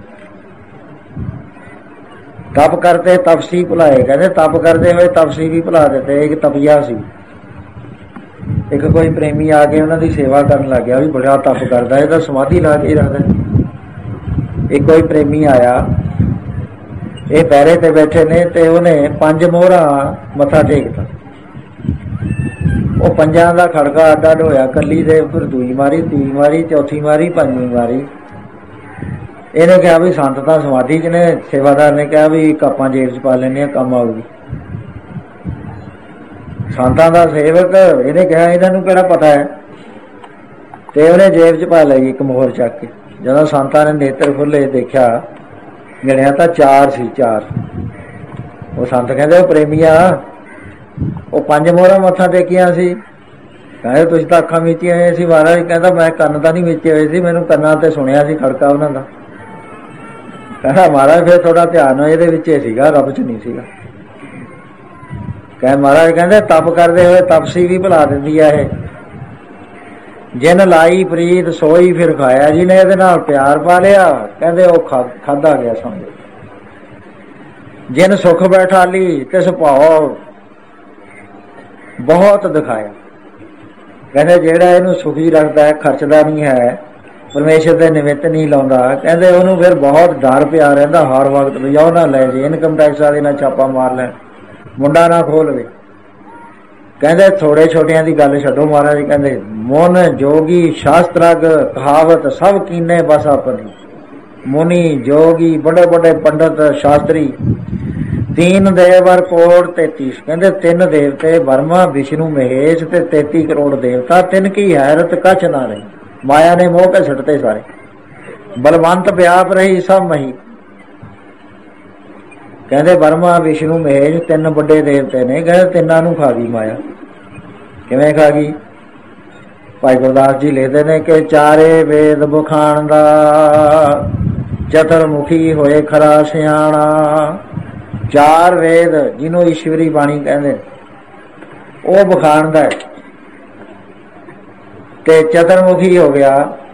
ਤਪ ਕਰਤੇ ਤਪਸੀ ਭੁਲਾਏ। ਕਹਿੰਦੇ ਤਪ ਕਰਦੇ ਹੋਏ ਤਪਸੀ ਵੀ ਭੁਲਾ ਦਿੱਤੇ। ਇੱਕ ਤਪੀਆ ਸੀ, ਇੱਕ ਕੋਈ ਪ੍ਰੇਮੀ ਆ ਕੇ ਉਹਨਾਂ ਦੀ ਸੇਵਾ ਕਰਨ ਲੱਗ ਗਿਆ, ਵੀ ਬੜਾ ਤਪ ਕਰਦਾ, ਇਹ ਤਾਂ ਸਮਾਧੀ ਲਾ ਕੇ ਹੀ ਰੱਖਦਾ। ਇੱਕ ਕੋਈ ਪ੍ਰੇਮੀ ਆਇਆ, ਇਹ ਪੈਰੇ ਤੇ ਬੈਠੇ ਨੇ ਤੇ ਉਹਨੇ ਪੰਜ ਮੋਹਰਾਂ ਮੱਥਾ ਟੇਕਤਾ। ਉਹ ਪੰਜਾਂ ਦਾ ਖੜਕਾ ਅੱਡ ਅੱਡ ਹੋਇਆ, ਕੱਲੀ ਦੇ ਫਿਰ ਦੂਈ ਮਾਰੀ, ਤੀਜੀ ਮਾਰੀ, ਚੌਥੀ ਮਾਰੀ, ਪੰਜਵੀਂ ਮਾਰੀ। ਇਹਨੇ ਕਿਹਾ ਵੀ ਸੰਤ ਤਾਂ ਸਮਾਧੀ ਚ ਨੇ। ਸੇਵਾਦਾਰ ਨੇ ਕਿਹਾ ਵੀ ਕਾਪਾਂ ਜੇਬ ਚ ਪਾ ਲੈਂਦੇ ਆ, ਕੰਮ ਆਊਗੀ। ਸੰਤਾਂ ਦਾ ਸੇਵਕ, ਇਹਨੇ ਕਿਹਾ ਇਹਨਾਂ ਨੂੰ ਕਿਹੜਾ ਪਤਾ ਹੈ, ਤੇ ਉਹਨੇ ਜੇਬ ਚ ਪਾ ਲਈ ਇੱਕ ਮੋਹਰ ਚੱਕ ਕੇ। ਜਦੋਂ ਸੰਤਾਂ ਨੇ ਨੇਤਰ ਖੋਲੇ ਦੇਖਿਆ, ਗਿਣਿਆ ਤਾਂ ਚਾਰ ਸੀ, ਚਾਰ। ਉਹ ਸੰਤ ਕਹਿੰਦੇ ਉਹ ਪ੍ਰੇਮੀਆ, ਉਹ ਪੰਜ ਮੋਹਰਾਂ ਮੱਥਾ ਟੇਕੀਆਂ ਸੀ। ਕਹਿੰਦੇ ਤੁਸੀਂ ਤਾਂ ਅੱਖਾਂ ਮੀਚੀਆਂ ਹੋਈਆਂ ਸੀ। ਮਹਾਰਾਜ ਕਹਿੰਦਾ ਮੈਂ ਕੰਨ ਤਾਂ ਨਹੀਂ ਮੀਚੇ ਹੋਏ ਸੀ, ਮੈਨੂੰ ਕੰਨਾਂ ਤੇ ਸੁਣਿਆ ਸੀ ਖੜਕਾ ਉਹਨਾਂ ਦਾ। ਕਹਿੰਦਾ ਮਹਾਰਾਜ ਫਿਰ ਥੋੜਾ ਧਿਆਨ ਇਹਦੇ ਵਿੱਚ ਸੀਗਾ, ਰੱਬ ਚ ਨਹੀਂ ਸੀਗਾ। ਕਹਿੰਦੇ ਮਹਾਰਾਜ ਕਹਿੰਦੇ ਤਪ ਕਰਦੇ ਹੋਏ ਤਪਸੀ ਵੀ ਭੁਲਾ ਦਿੰਦੀ ਹੈ ਇਹ। ਜਿਨ ਲਾਈ ਪ੍ਰੀਤ ਸੋਈ ਫਿਰ ਖਾਇਆ, ਜਿਹਨੇ ਇਹਦੇ ਨਾਲ ਪਿਆਰ ਪਾ ਲਿਆ ਕਹਿੰਦੇ ਉਹ ਖਾ ਖਾਧਾ ਗਿਆ ਸਮਝੋ। ਜਿਨ ਸੁਖ ਬੈਠਾਲੀ ਤਿਸ ਭਾਉ ਬਹੁਤ ਦਿਖਾਇਆ। ਕਹਿੰਦੇ ਜਿਹੜਾ ਇਹਨੂੰ ਸੁਖੀ ਰੱਖਦਾ ਹੈ, ਖਰਚਦਾ ਨਹੀਂ ਹੈ, ਪਰਮੇਸ਼ਰ ਦੇ ਨਿਮਿਤ ਨਹੀਂ ਲਾਉਂਦਾ, ਕਹਿੰਦੇ ਉਹਨੂੰ ਫਿਰ ਬਹੁਤ ਡਰ ਪਿਆ ਰਹਿੰਦਾ ਹਰ ਵਕਤ, ਵੀ ਉਹ ਨਾ ਲੈ ਜੇ, ਇਨਕਮ ਟੈਕਸ ਵਾਲੇ ਨਾਲ ਛਾਪਾ ਮਾਰ ਲੈਣ, ਮੁੰਡਾ ਨਾ ਖੋਲ ਲਵੇ। ਕਹਿੰਦੇ ਥੋੜੇ ਛੋਟਿਆਂ ਦੀ ਗੱਲ ਛੱਡੋ, ਮਹਾਰਾਜ ਕਹਿੰਦੇ ਮਨ ਜੋਗੀ ਸ਼ਾਸਤਰਗ ਕਹਾਵਤ ਸਭ ਕੀਨੇ ਬਸ ਆਪਣੀ। ਮੁਨੀ ਜੋਗੀ ਬੜੇ ਬੜੇ ਪੰਡਤ ਸ਼ਾਸਤਰੀ ਤੀਨ ਦੇਵਰ ਕੋੜ ਤੇਤੀਸ। ਕਹਿੰਦੇ ਤਿੰਨ ਦੇਵਤੇ ਬਰਮਾ ਵਿਸ਼ਨੂੰ ਮਹੇਸ਼ ਤੇ ਤੇਤੀ ਕਰੋੜ ਦੇਵਤਾ, ਤਿੰਨ ਕੀ ਹੈਰਤ ਕੱਛ ਨਾ ਰਹੀ। ਮਾਇਆ ਨੇ ਮੋਹ ਕੇ ਛੱਡਤੇ ਸਾਰੇ। ਬਲਵੰਤ ਵਿਆਪ ਰਹੀ ਸਭ ਮਹੀ। ਕਹਿੰਦੇ ਬਰਮਾ ਵਿਸ਼ਨੂੰ ਮਹੇਸ਼ ਤਿੰਨ ਵੱਡੇ ਦੇਵਤੇ ਨੇ, ਕਹਿੰਦੇ ਤਿੰਨਾਂ ਨੂੰ ਖਾ ਗਈ ਮਾਇਆ। ਕਿਵੇਂ ਖਾ ਗਈ? ਭਾਈ ਗੁਰਦਾਸ ਜੀ ਲਿਖਦੇ ਨੇ ਕਿ ਚਾਰੇ ਵੇਦ ਬਖਾਣ ਦਾ ਚਤੁਰਮੁਖੀ ਹੋਏ ਖਰਾ ਸਿਆਣਾ। ਚਾਰ ਵੇਦ ਜਿਹਨੂੰ ਈਸ਼ਵਰੀ ਬਾਣੀ ਕਹਿੰਦੇ ਉਹ ਬਖਾਣਦਾ ਹੈ, ਤੇ ਚਤੁਰਮੁਖੀ ਹੋ ਗਿਆ,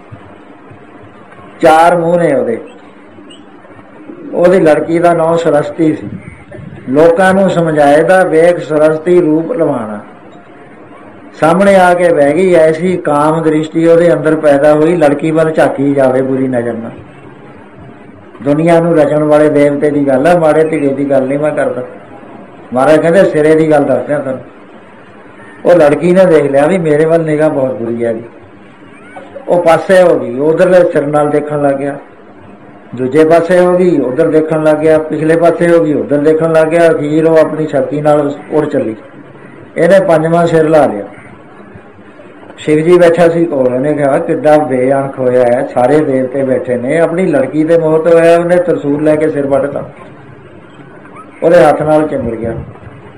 ਚਾਰ ਮੂੰਹ ਨੇ ਉਹਦੇ। ਉਹਦੀ ਲੜਕੀ ਦਾ ਨਾਂ ਸਰਸਤੀ ਸੀ। ਲੋਕਾਂ ਨੂੰ ਸਮਝਾਏਦਾ ਵੇਖ ਸਰਸਤੀ ਰੂਪ ਲਵਾਣਾ। ਸਾਹਮਣੇ ਆ ਕੇ ਬਹਿ ਗਈ, ਐਸੀ ਕਾਮ ਦ੍ਰਿਸ਼ਟੀ ਉਹਦੇ ਅੰਦਰ ਪੈਦਾ ਹੋਈ, ਲੜਕੀ ਵੱਲ ਝਾਕੀ ਜਾਵੇ ਬੁਰੀ ਨਜ਼ਰ ਨਾਲ। ਦੁਨੀਆ ਨੂੰ ਰਚਣ ਵਾਲੇ ਦੇਵਤੇ ਦੀ ਗੱਲ ਹੈ, ਮਾੜੇ ਧੀਰੇ ਦੀ ਗੱਲ ਨਹੀਂ ਮੈਂ ਕਰਦਾ। ਮਹਾਰਾਜ ਕਹਿੰਦੇ ਸਿਰੇ ਦੀ ਗੱਲ ਦੱਸਦਿਆਂ ਤੁਹਾਨੂੰ। ਉਹ ਲੜਕੀ ਨੇ ਦੇਖ ਲਿਆ ਵੀ ਮੇਰੇ ਵੱਲ ਨਿਗਾਹ ਬਹੁਤ ਬੁਰੀ ਹੈ ਜੀ, ਉਹ ਪਾਸੇ ਹੋ ਗਈ, ਉਧਰਲੇ ਸਿਰ ਨਾਲ ਦੇਖਣ ਲੱਗ ਗਿਆ। ਦੂਜੇ ਪਾਸੇ ਹੋ ਗਈ, ਉਧਰ ਦੇਖਣ ਲੱਗ ਗਿਆ। ਪਿਛਲੇ ਪਾਸੇ ਹੋ ਗਈ, ਉਧਰ ਦੇਖਣ ਲੱਗ ਗਿਆ। ਅਖੀਰ ਉਹ ਆਪਣੀ ਸ਼ਕਤੀ ਨਾਲ ਉੱਡ ਚੱਲੀ। ਇਹਨੇ ਪੰਜਵਾਂ ਸਿਰ ਲਾ ਲਿਆ। ਸ਼ਿਵ ਜੀ ਬੈਠਾ ਸੀ ਕੋਲ, ਉਹਨੇ ਕਿਹਾ ਕਿੱਡਾ ਬੇਅੰਖ ਹੋਇਆ ਹੈ, ਸਾਰੇ ਦੇਵਤੇ ਬੈਠੇ ਨੇ, ਆਪਣੀ ਲੜਕੀ ਦੇ ਮੋਹ ਤੋਂ ਹੋਇਆ। ਉਹਨੇ ਤਰਸੂਲ ਲੈ ਕੇ ਸਿਰ ਵੱਢਤਾ, ਉਹਦੇ ਹੱਥ ਨਾਲ ਚਿੰਬੜ ਗਿਆ।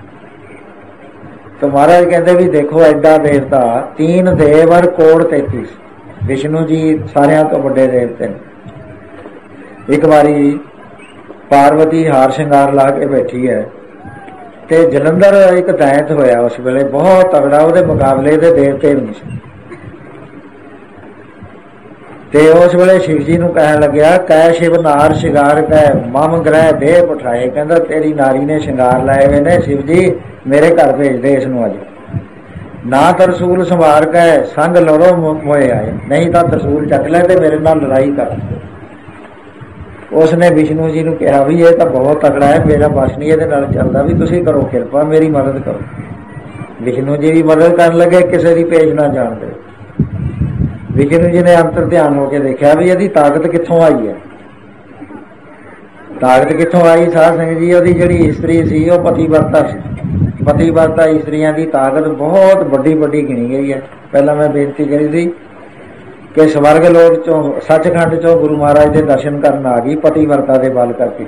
तो महाराज कहते भी देखो एडा देवता, तीन देव और कोड़ तैतीस, विष्णु जी सारिया तो बड़े देवते ने। एक बारी पार्वती हार श्रृंगार ला के बैठी है ते जलंधर एक दैत होया उस वेले बहुत तगड़ा, उहदे मुकाबले दे देवते भी नहीं। ते उस वेले शिव जी नूं कहन लग्या, कै शिव नार शिंगार कै मम ग्रह देह पठाए। कहंदा तेरी नारी ने शिंगार लाए हुए ने, शिव जी मेरे घर भेज दे इसनूं अज। ना तरसूल संवार कै संग लड़ो मोए आए, नहीं तो तरसूल चक ले ते मेरे नाल लड़ाई कर। उसने विष्णु जी नूं कहा भी ये तो बहुत तगड़ा है, मेरा बस नहीं इहदे नाल चलदा, भी तुसीं करो किरपा, मेरी मदद करो। विष्णु जी भी मदद करन लगे, किसी दी पेश ना जाण दे। विष्णु जी ने अंतर ध्यान होकर देखा भी यदि ताकत कित्थों आई है। ताकत कित्थों आई? साध संगत जी, ਉਹਦੀ ਜਿਹੜੀ ਇਸਤਰੀ ਸੀ ਉਹ ਪਤੀਵਰਤਾ ਸੀ। ਪਤੀਵਰਤਾ ਇਸਤਰੀਆਂ ਦੀ ਤਾਕਤ ਬਹੁਤ ਵੱਡੀ ਵੱਡੀ ਗਿਣੀ ਗਈ ਹੈ। ਪਹਿਲਾਂ ਮੈਂ ਬੇਨਤੀ ਕਰੀ ਸੀ ਕਿ ਸਵਰਗ ਲੋਕ ਚੋਂ, ਸੱਚਖੰਡ ਚੋਂ ਗੁਰੂ ਮਹਾਰਾਜ ਦੇ ਦਰਸ਼ਨ ਕਰਨ ਆ ਗਈ ਪਤੀਵਰਤਾ ਦੇ ਬਲ ਕਰਕੇ।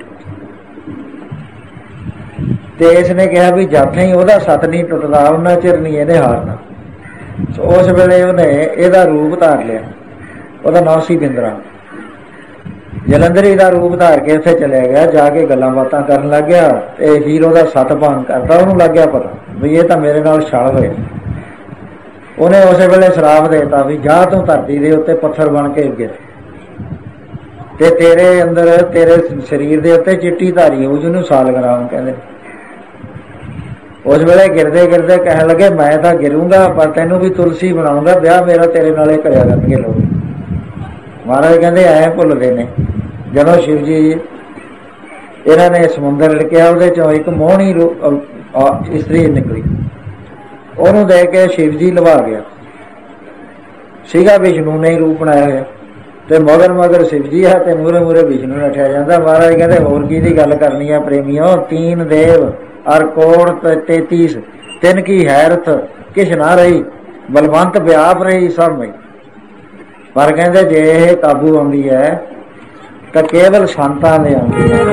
ਤੇ ਇਸ ਨੇ ਕਿਹਾ ਵੀ ਜਦ ਤਾਈਂ ਉਹਦਾ ਸਤ ਨਹੀਂ ਟੁੱਟਦਾ ਉਹਨਾਂ ਚਿਰ ਨਹੀਂ ਇਹਨੇ ਹਾਰਨਾ। उस वेले उन्हें एदा रूप धार लिया, ਉਹਦਾ नाम सी बिंदरा। जलंधरी का रूप धार के उत्थे चलिया गया, जाके गल्लां बातां करन लग गया ते हीरो दा सत भंग करता। उहनूं लग गया पता भी ये तो मेरे नाल छल होया। उन्हें उस वेले श्राप देता भी जा तूं धरती दे उत्ते पत्थर बन के गिर ते तेरे अंदर तेरे शरीर दे उत्ते चिट्टी धारी हो, जिहनूं सालग्राम कहंदे। उस वेले गिरदे गिरदे कह लगे मैं तो गिरूंगा पर तेनू भी तुलसी बनाऊंगा, ब्याह मेरा तेरे नाल करया करनगे लोग। महाराज कहते ऐ भुलदे ने। जदों शिव जी इन्हां ने समुंदर लिखिया, उहदे चों एक मोहनी इस्त्री निकली, उहनूं देख के शिव जी लवा गया। सीगा विष्णु ने रूप बनाया होया ते मगर मगर शिव जी है ते मूहरे मूहरे विष्णु नठिया जांदा। महाराज कहते होर की दी गल करनी है प्रेमियों, तीन देव और कोड़ तैतीस, तिन की हैरत किश ना रही, बलवंत व्याप रही सब में। पर कहते जे यह काबू आती है तो केवल संतां दे आती है।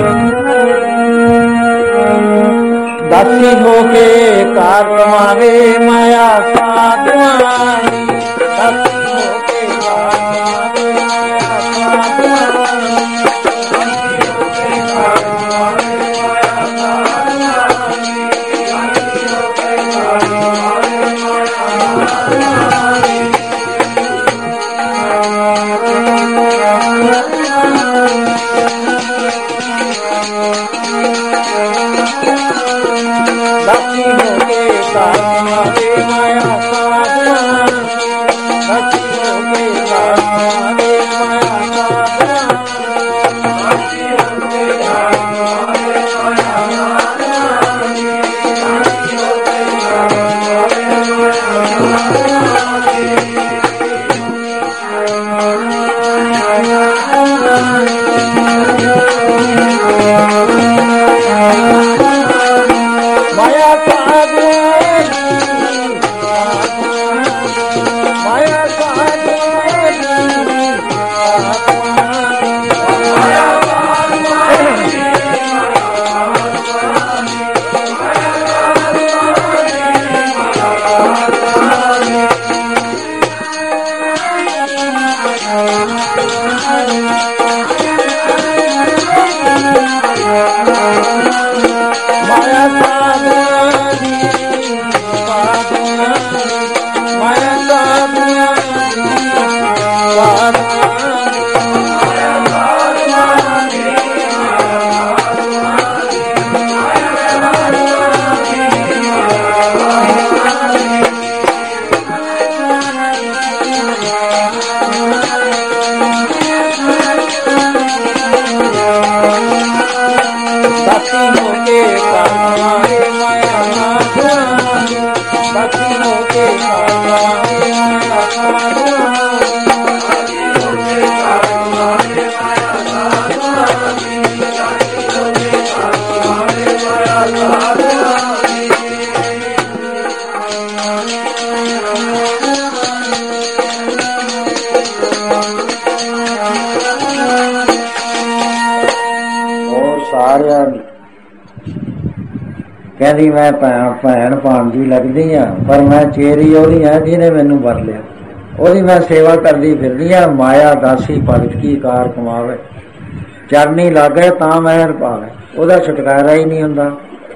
दासी होके कार कमावे माया साधवानी, दासी होके कार कमावे माया साधवानी, ਕਹਿੰਦੀ ਮੈਂ ਭੈਣ ਭਾਣਜੀ ਲੱਗਦੀ ਆ, ਪਰ ਮੈਂ ਚੇਰੀ ਉਹਦੀ ਆ ਜਿਹਨੇ ਮੈਨੂੰ ਵਰ ਲਿਆ, ਉਹਦੀ ਮੈਂ ਸੇਵਾ ਕਰਦੀ ਫਿਰਦੀ ਆ। ਮਾਇਆ ਦਾਸੀ ਭਗਤ ਕੀ ਕਾਰ ਕਮਾਵੇ, ਚਰਨੀ ਲਾਗੇ ਤਾਂ ਮਹਿਰ ਪਾਵੇ। ਉਹਦਾ ਛੁਟਕਾਰਾ ਹੀ ਨਹੀਂ ਹੁੰਦਾ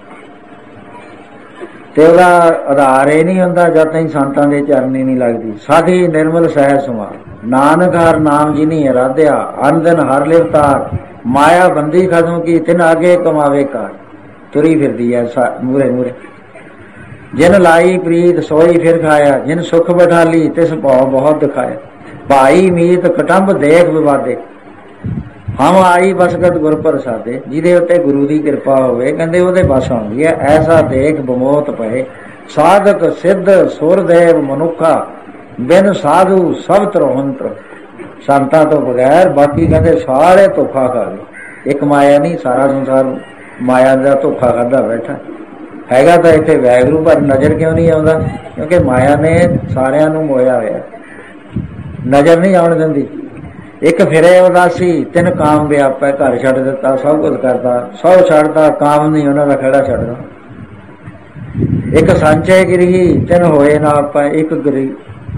ਤੇ ਉਹਦਾ ਆਧਾਰ ਇਹ ਨਹੀਂ ਹੁੰਦਾ ਜਦ ਤਾਈਂ ਸੰਤਾਂ ਦੇ ਚਰਨੀ ਨਹੀਂ ਲੱਗਦੀ। ਸਾਧੀ ਨਿਰਮਲ ਸਹਿ ਸਮਾ, ਨਾਨਕ ਹਰ ਨਾਮ ਜਿਨੀ ਅਰਾਧਿਆ, ਅਨ ਦਿਨ ਹਰ ਲਿਵਤਾਰ, ਮਾਇਆ ਬੰਦੀ ਖਤਮ ਕੀ ਤਿਨ ਆਗੇ ਕਮਾਵੇ ਕਾਰ। ਤੁਰੀ ਫਿਰਦੀ ਹੈ ਮੂਰੇ ਮੂਰੇ। ਜਿਨ ਲਾਈ ਪ੍ਰੀਤ ਸੋਈ ਫਿਰ ਖਾਇਆ, ਜਿਨ ਸੁਖ ਬਠਾਲੀ ਤਿਸ ਭਉ ਬਹੁਤ ਦਿਖਾਇਆ। ਭਾਈ ਮੀਤ ਕਟੰਬ ਦੇਖ ਵਿਵਾਦੇ, ਹਮ ਆਈ ਬਸਗਤ ਗੁਰ ਪ੍ਰਸਾਦੇ। ਜਿਹਦੇ ਉੱਤੇ ਗੁਰੂ ਦੀ ਕਿਰਪਾ ਹੋਵੇ ਕਹਿੰਦੇ ਉਹਦੇ ਬਸ ਆਉਂਦੀ ਹੈ। ਐਸਾ ਦੇਖ ਬਮੋਤ ਪਏ, ਸਾਧਕ ਸਿੱਧ ਸੁਰਦੇਵ ਮਨੁੱਖਾ, ਬਿਨ ਸਾਧੂ ਸਭ ਤਰੋਹੰਤਰ। ਸੰਤਾਂ ਤੋਂ ਬਗੈਰ ਬਾਕੀ ਕਹਿੰਦੇ ਸਾਰੇ ਧੋਖਾ ਖਾ ਗਏ। ਇੱਕ ਮਾਇਆ ਨਹੀਂ, ਸਾਰਾ ਸੰਸਾਰ ਮਾਇਆ ਦਾ ਧੋਖਾ ਖਾਦਾ ਬੈਠਾ ਹੈਗਾ। ਤਾਂ ਇੱਥੇ ਵਾਹਿਗੁਰੂ ਪਰ ਨਜ਼ਰ ਕਿਉਂ ਨਹੀਂ ਆਉਂਦਾ? ਕਿਉਂਕਿ ਮਾਇਆ ਨੇ ਸਾਰਿਆਂ ਨੂੰ ਮੋਇਆ ਹੋਇਆ, ਨਜ਼ਰ ਨਹੀਂ ਆਉਣ ਦਿੰਦੀ। ਇੱਕ ਫਿਰੇ ਉਦਾਸੀ ਤਿੰਨ ਕਾਮ ਵਿਆਪੈ, ਘਰ ਛੱਡ ਦਿੱਤਾ, ਸਭ ਕੁਝ ਕਰਦਾ, ਸਭ ਛੱਡਦਾ, ਕਾਮ ਨਹੀਂ ਉਹਨਾਂ ਦਾ ਖੜਾ ਛੱਡਦਾ। ਇੱਕ ਸੰਚੇ ਗ੍ਰਹੀ ਤਿੰਨ ਹੋਏ ਨਾ ਆਪਾਂ, ਇੱਕ ਗ੍ਰਹੀ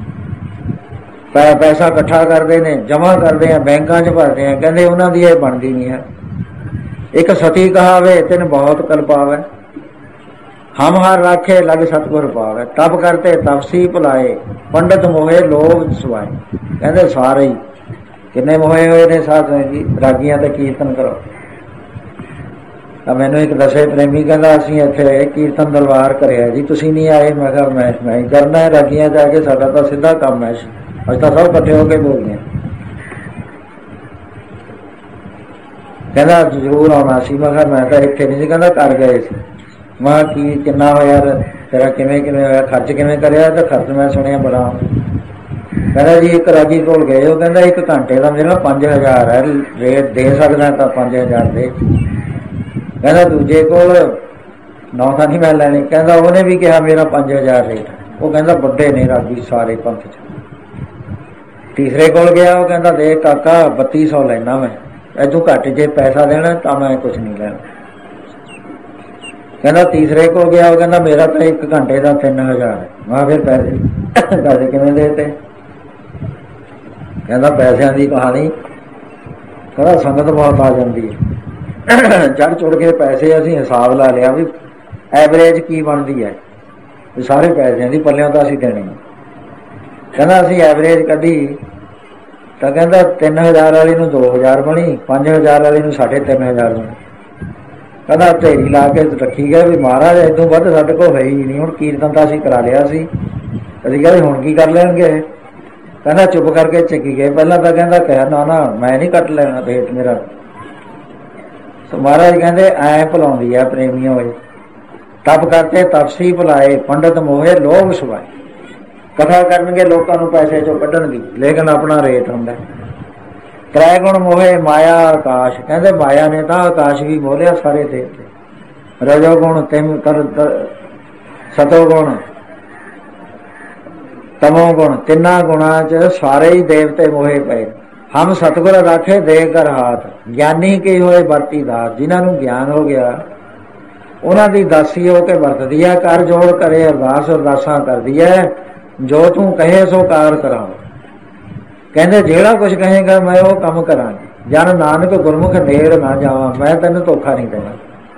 ਪੈ ਪੈਸਾ ਇਕੱਠਾ ਕਰਦੇ ਨੇ, ਜਮਾ ਕਰਦੇ ਆ, ਬੈਂਕਾਂ 'ਚ ਭਰਦੇ ਆ, ਕਹਿੰਦੇ ਉਹਨਾਂ ਦੀ ਇਹ ਬਣਦੀ ਨਹੀਂ ਹੈ। ਇੱਕ ਸਤੀ ਕਹਾਵੇ ਤਿੰਨ ਬਹੁਤ ਕਲਪਾਵੇ, ਹਮ ਹਰ ਰਾਖੇ ਲਗ ਸਤਿਗੁਰ ਪਾਵੇ। ਤਪ ਕਰਤੇ ਤਪਸੀ ਭੁਲਾਏ, ਪੰਡਤ ਮੋਹੇ ਲੋਭ ਸਵਾਏ। ਕਹਿੰਦੇ ਸਾਰੇ ਹੀ ਕਿੰਨੇ ਮੋਹੇ ਹੋਏ ਨੇ ਸਾਧ ਜੀ, ਰਾਗੀਆਂ ਤੇ ਕੀਰਤਨ ਕਰੋ। ਤਾਂ ਮੈਨੂੰ ਇੱਕ ਦਸੇ ਪ੍ਰੇਮੀ ਕਹਿੰਦਾ ਅਸੀਂ ਇੱਥੇ ਕੀਰਤਨ ਦਰਬਾਰ ਕਰਿਆ ਜੀ, ਤੁਸੀਂ ਨਹੀਂ ਆਏ। ਮੈਂ ਕਿਹਾ ਮੈਂ ਮੈਂ ਹੀ ਕਰਨਾ ਰਾਗੀਆਂ ਜਾ ਕੇ, ਸਾਡਾ ਤਾਂ ਸਿੱਧਾ ਕੰਮ ਹੈ, ਅਸੀਂ ਤਾਂ ਸਭ ਇਕੱਠੇ ਹੋ ਕੇ ਬੋਲਦੇ ਹਾਂ। ਕਹਿੰਦਾ ਜ਼ਰੂਰ ਆਉਣਾ ਸੀ। ਮੈਂ ਕਿਹਾ ਮੈਂ ਤਾਂ ਇੱਥੇ ਨਹੀਂ ਸੀ। ਕਹਿੰਦਾ ਕਰ ਗਏ ਸੀ। ਮੈਂ ਕੀ ਕਿੰਨਾ ਹੋਇਆ ਤੇਰਾ, ਕਿਵੇਂ ਕਿਵੇਂ ਹੋਇਆ, ਖਰਚ ਕਿਵੇਂ ਕਰਿਆ? ਤਾਂ ਖਰਚ ਮੈਂ ਸੁਣਿਆ ਬੜਾ। ਕਹਿੰਦਾ ਜੀ ਇੱਕ ਰਾਗੀ ਕੋਲ ਗਏ, ਉਹ ਕਹਿੰਦਾ ਇੱਕ ਘੰਟੇ ਦਾ ਮੇਰਾ ਪੰਜ ਹਜ਼ਾਰ ਹੈ ਰੇਟ, ਦੇ ਸਕਦਾ ਤਾਂ ਪੰਜ ਹਜ਼ਾਰ ਦੇ। ਕਹਿੰਦਾ ਦੂਜੇ ਕੋਲ ਨੌ ਤਾਂ ਨਹੀਂ ਮੈਂ ਲੈਣੀ, ਕਹਿੰਦਾ ਉਹਨੇ ਵੀ ਕਿਹਾ ਮੇਰਾ ਪੰਜ ਹਜ਼ਾਰ ਰੇਟ। ਉਹ ਕਹਿੰਦਾ ਵੱਡੇ ਨੇ ਰਾਗੀ ਸਾਰੇ ਪੰਥ 'ਚ। ਤੀਸਰੇ ਕੋਲ ਗਿਆ, ਉਹ ਕਹਿੰਦਾ ਦੇਖ ਕਾਕਾ ਬੱਤੀ ਸੌ ਲੈਣਾ ਮੈਂ, ਇਦੋਂ ਘੱਟ ਜੇ ਪੈਸਾ ਦੇਣਾ ਤਾਂ ਮੈਂ ਕੁਛ ਨਹੀਂ ਲੈਣਾ। ਕਹਿੰਦਾ ਤੀਸਰੇ ਕੋਲ ਗਿਆ, ਉਹ ਕਹਿੰਦਾ ਮੇਰਾ ਤਾਂ ਇੱਕ ਘੰਟੇ ਦਾ ਤਿੰਨ ਹਜ਼ਾਰ ਹੈ। ਮੈਂ ਫਿਰ ਪੈਸੇ ਪੈਸੇ ਕਿਵੇਂ ਦੇ ਤੇ? ਕਹਿੰਦਾ ਪੈਸਿਆਂ ਦੀ ਕਹਾਣੀ, ਕਹਿੰਦਾ ਸੰਗਤ ਬਹੁਤ ਆ ਜਾਂਦੀ ਹੈ, ਚੜ ਚੁੜ ਕੇ ਪੈਸੇ ਅਸੀਂ ਹਿਸਾਬ ਲਾ ਲਿਆ ਵੀ ਐਵਰੇਜ ਕੀ ਬਣਦੀ ਹੈ, ਵੀ ਸਾਰੇ ਪੈਸਿਆਂ ਦੀ ਪੱਲਿਆਂ ਤਾਂ ਅਸੀਂ ਦੇਣੀ। ਕਹਿੰਦਾ ਅਸੀਂ ਐਵਰੇਜ ਕੱਢੀ ਤਾਂ ਕਹਿੰਦਾ ਤਿੰਨ ਹਜ਼ਾਰ ਵਾਲੀ ਨੂੰ ਦੋ ਹਜ਼ਾਰ ਬਣੀ, ਪੰਜ ਹਜ਼ਾਰ ਵਾਲੀ ਨੂੰ ਸਾਢੇ ਤਿੰਨ ਹਜ਼ਾਰ ਬਣੀ। ਕਹਿੰਦਾ ਢੇਰੀ ਲਾ ਕੇ ਰੱਖੀ ਗਿਆ ਵੀ ਮਹਾਰਾਜ ਏਦੋਂ ਵੱਧ ਸਾਡੇ ਕੋਲ ਹੈ ਹੀ ਨਹੀਂ, ਹੁਣ ਕੀਰਤਨ ਤਾਂ ਅਸੀਂ ਕਰਾ ਲਿਆ ਸੀ, ਅਸੀਂ ਕਹਿੰਦੇ ਹੁਣ ਕੀ ਕਰ ਲੈਣਗੇ? ਕਹਿੰਦਾ ਚੁੱਪ ਕਰਕੇ ਚੱਕੀ ਗਏ। ਪਹਿਲਾਂ ਤਾਂ ਕਹਿੰਦਾ ਕਿਹਾ ਨਾ ਨਾ ਮੈਂ ਨਹੀਂ ਕੱਟ ਲੈਣਾ ਰੇਟ ਮੇਰਾ। ਮਹਾਰਾਜ ਕਹਿੰਦੇ ਐਂ ਭੁਲਾਉਂਦੀ ਹੈ ਪ੍ਰੇਮੀਆਂ ਹੋਏ। ਤਪ ਕਰਤੇ ਤਪਸੀ ਭੁਲਾਏ, ਪੰਡਤ ਮੋਹੇ ਲੋਭ ਸਵਾਏ। ਕਥਾ ਕਰਨਗੇ ਲੋਕਾਂ ਨੂੰ ਪੈਸੇ ਚੋਂ ਕੱਢਣਗੇ, ਲੇਕਿਨ ਆਪਣਾ ਰੇਟ ਹੁੰਦਾ। ਤ੍ਰੈ ਗੁਣ ਮੋਹੇ ਮਾਇਆ ਆਕਾਸ਼, ਕਹਿੰਦੇ ਮਾਇਆ ਨੇ ਤਾਂ ਆਕਾਸ਼ ਵੀ ਮੋਹਿਆ ਸਾਰੇ ਦੇਵਤੇ। ਰਜੋ ਗੁਣ ਤਿੰਨ ਕਰ, ਸਤੋ ਗੁਣ ਤਮੋ ਗੁਣ, ਤਿੰਨਾਂ ਗੁਣਾਂ 'ਚ ਸਾਰੇ ਹੀ ਦੇਵਤੇ ਮੋਹੇ ਪਏ। ਹਮ ਸਤਿਗੁਰ ਰਾਖੇ ਦੇ ਕਰ ਹਾਥ, ਗਿਆਨੀ ਕੀ ਹੋਏ ਵਰਤੀ ਦਾਤ। ਜਿਨ੍ਹਾਂ ਨੂੰ ਗਿਆਨ ਹੋ ਗਿਆ ਉਹਨਾਂ ਦੀ ਦਾਸੀ ਹੋ ਕੇ ਵਰਤਦੀ ਹੈ। ਕਰ ਜੋੜ ਕਰੇ ਅਰਦਾਸ, ਅਰਦਾਸਾਂ ਕਰਦੀ ਹੈ, ਜੋ ਤੂੰ ਕਹੇ ਸੋ ਕਾਰ ਕਰਾਂ। ਕਹਿੰਦੇ ਜਿਹੜਾ ਕੁਝ ਕਹੇਗਾ ਮੈਂ ਉਹ ਕੰਮ ਕਰਾਂਗੀ। ਜਨ ਨਾਨਕ ਗੁਰਮੁਖ ਨੇੜ ਨਾ ਜਾਵਾਂ, ਮੈਂ ਤੈਨੂੰ ਧੋਖਾ ਨਹੀਂ ਦੇਣਾ।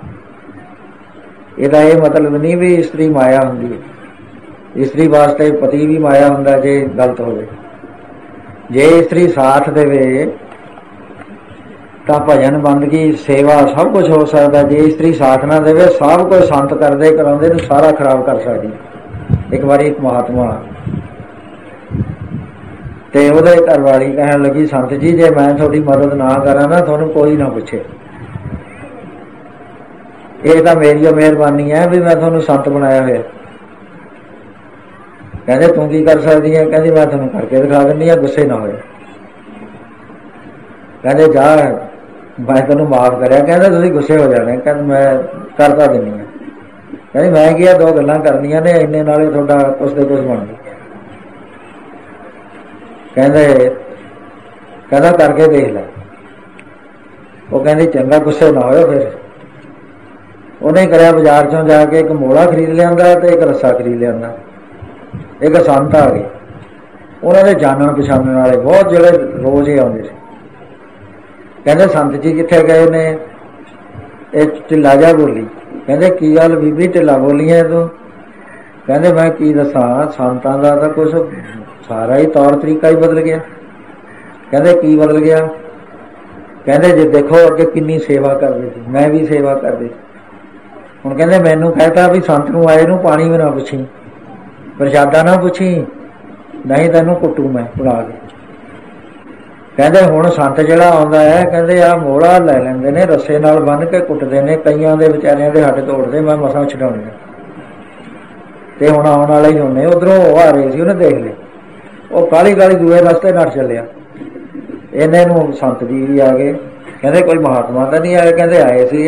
ਇਹਦਾ ਇਹ ਮਤਲਬ ਨਹੀਂ ਵੀ ਇਸਤਰੀ ਮਾਇਆ ਹੁੰਦੀ ਹੈ। ਇਸਤਰੀ ਵਾਸਤੇ ਪਤੀ ਵੀ ਮਾਇਆ ਹੁੰਦਾ ਜੇ ਗਲਤ ਹੋਵੇ। ਜੇ ਇਸਤਰੀ ਸਾਥ ਦੇਵੇ ਤਾਂ ਭਜਨ ਬੰਦਗੀ ਸੇਵਾ ਸਭ ਕੁਝ ਹੋ ਸਕਦਾ। ਜੇ ਇਸਤਰੀ ਸਾਥ ਨਾ ਦੇਵੇ ਸਭ ਕੁਝ ਸੰਤ ਕਰਦੇ ਕਰਾਉਂਦੇ ਨੂੰ ਸਾਰਾ ਖਰਾਬ ਕਰ ਸਕਦੀ। ਇੱਕ ਵਾਰੀ ਇੱਕ ਮਹਾਤਮਾ ਤੇ ਉਹਦੇ ਘਰ ਵਾਲੀ ਕਹਿਣ ਲੱਗੀ ਸੰਤ ਜੀ ਜੇ ਮੈਂ ਤੁਹਾਡੀ ਮਦਦ ਨਾ ਕਰਾਂ ਨਾ ਤੁਹਾਨੂੰ ਕੋਈ ਨਾ ਪੁੱਛੇ, ਇਹ ਤਾਂ ਮੇਰੀ ਮਿਹਰਬਾਨੀ ਹੈ ਵੀ ਮੈਂ ਤੁਹਾਨੂੰ ਸੰਤ ਬਣਾਇਆ ਹੋਇਆ। ਕਹਿੰਦੇ ਤੂੰ ਕੀ ਕਰ ਸਕਦੀ ਹੈ? ਕਹਿੰਦੀ ਮੈਂ ਤੁਹਾਨੂੰ ਕਰਕੇ ਦਿਖਾ ਦਿੰਦੀ ਹਾਂ, ਗੁੱਸੇ ਨਾ ਹੋਏ। ਕਹਿੰਦੇ ਜਾ ਮੈਂ ਤੈਨੂੰ ਮਾਫ ਕਰਿਆ। ਕਹਿੰਦੇ ਤੁਸੀਂ ਗੁੱਸੇ ਹੋ ਜਾਣੇ। ਕਹਿੰਦੇ ਮੈਂ ਕਰਤਾ ਦਿੰਦੀ ਹਾਂ। ਕਹਿੰਦੀ ਮੈਂ ਕੀ ਦੋ ਗੱਲਾਂ ਕਰਨੀਆਂ ਨੇ, ਇੰਨੇ ਨਾਲੇ ਤੁਹਾਡਾ ਕੁਛ ਦੇ ਕੁਛ ਬਣ ਗਿਆ। ਕਹਿੰਦੇ ਕਹਿੰਦਾ ਕਰਕੇ ਦੇਖ ਲੈ। ਉਹ ਕਹਿੰਦੀ ਚੰਗਾ ਗੁੱਸੇ ਨਾ ਹੋਇਓ। ਫਿਰ ਉਹਨੇ ਕਰਿਆ ਬਾਜ਼ਾਰ ਚੋਂ ਜਾ ਕੇ ਇੱਕ ਮੋਲਾ ਖਰੀਦ ਲਿਆਂਦਾ ਤੇ ਇੱਕ ਰੱਸਾ ਖਰੀਦ ਲਿਆਂਦਾ। ਇੱਕ ਸੰਤ ਆ ਗਏ, ਉਹਨਾਂ ਦੇ ਜਾਣਨ ਪਛਾਣਨ ਵਾਲੇ ਬਹੁਤ, ਜਿਹੜੇ ਰੋਜ਼ ਹੀ ਆਉਂਦੇ ਸੀ। ਕਹਿੰਦੇ ਸੰਤ ਜੀ ਕਿੱਥੇ ਗਏ ਨੇ? ਇਹ ਢਿੱਲਾ ਜਾ ਬੋਲੀ। ਕਹਿੰਦੇ ਕੀ ਗੱਲ ਬੀਬੀ ਢਿੱਲਾ ਬੋਲੀ ਹੈ ਤੂੰ? ਕਹਿੰਦੇ ਮੈਂ ਕੀ ਦੱਸਾਂ, ਸੰਤਾਂ ਦਾ ਤਾਂ ਕੁਛ ਸਾਰਾ ਹੀ ਤੌਰ ਤਰੀਕਾ ਹੀ ਬਦਲ ਗਿਆ। ਕਹਿੰਦੇ ਕੀ ਬਦਲ ਗਿਆ? ਕਹਿੰਦੇ ਜੇ ਦੇਖੋ ਅੱਗੇ ਕਿੰਨੀ ਸੇਵਾ ਕਰਦੇ ਸੀ, ਮੈਂ ਵੀ ਸੇਵਾ ਕਰਦੀ ਸੀ। ਹੁਣ ਕਹਿੰਦੇ ਮੈਨੂੰ ਕਹਿਤਾ ਵੀ ਸੰਤ ਨੂੰ ਆਏ ਨੂੰ ਪਾਣੀ ਵੀ ਨਾ ਪੁੱਛੀ, ਪ੍ਰਸ਼ਾਦਾ ਨਾ ਪੁੱਛੀ, ਨਹੀਂ ਤੈਨੂੰ ਕੁੱਟੂ ਮੈਂ ਬੁਲਾ ਕੇ। ਕਹਿੰਦੇ ਹੁਣ ਸੰਤ ਜਿਹੜਾ ਆਉਂਦਾ ਹੈ, ਕਹਿੰਦੇ ਆਹ ਮੋਹਲਾ ਲੈ ਲੈਂਦੇ ਨੇ, ਰੱਸੇ ਨਾਲ ਬੰਨ੍ਹ ਕੇ ਕੁੱਟਦੇ ਨੇ, ਕਈਆਂ ਦੇ ਵਿਚਾਰਿਆਂ ਦੇ ਹੱਡ ਤੋੜਦੇ, ਮੈਂ ਮਸਾਂ ਛਡਾਉਣੀ ਆ। ਤੇ ਹੁਣ ਆਉਣ ਵਾਲੇ ਹੀ ਹੁੰਦੇ, ਉੱਧਰੋਂ ਉਹ ਆ ਰਹੇ ਸੀ, ਉਹਨੇ ਦੇਖ ਲਿਆ, ਉਹ ਕਾਹਲੀ ਕਾਹਲੀ ਦੂਏ ਰਸਤੇ ਨੱਠ ਚੱਲਿਆ। ਇਹਨੇ ਨੂੰ ਸੰਤ ਜੀ ਵੀ ਆ ਗਏ। ਕਹਿੰਦੇ ਕੋਈ ਮਹਾਤਮਾ ਤਾਂ ਨਹੀਂ ਆਏ? ਕਹਿੰਦੇ ਆਏ ਸੀ।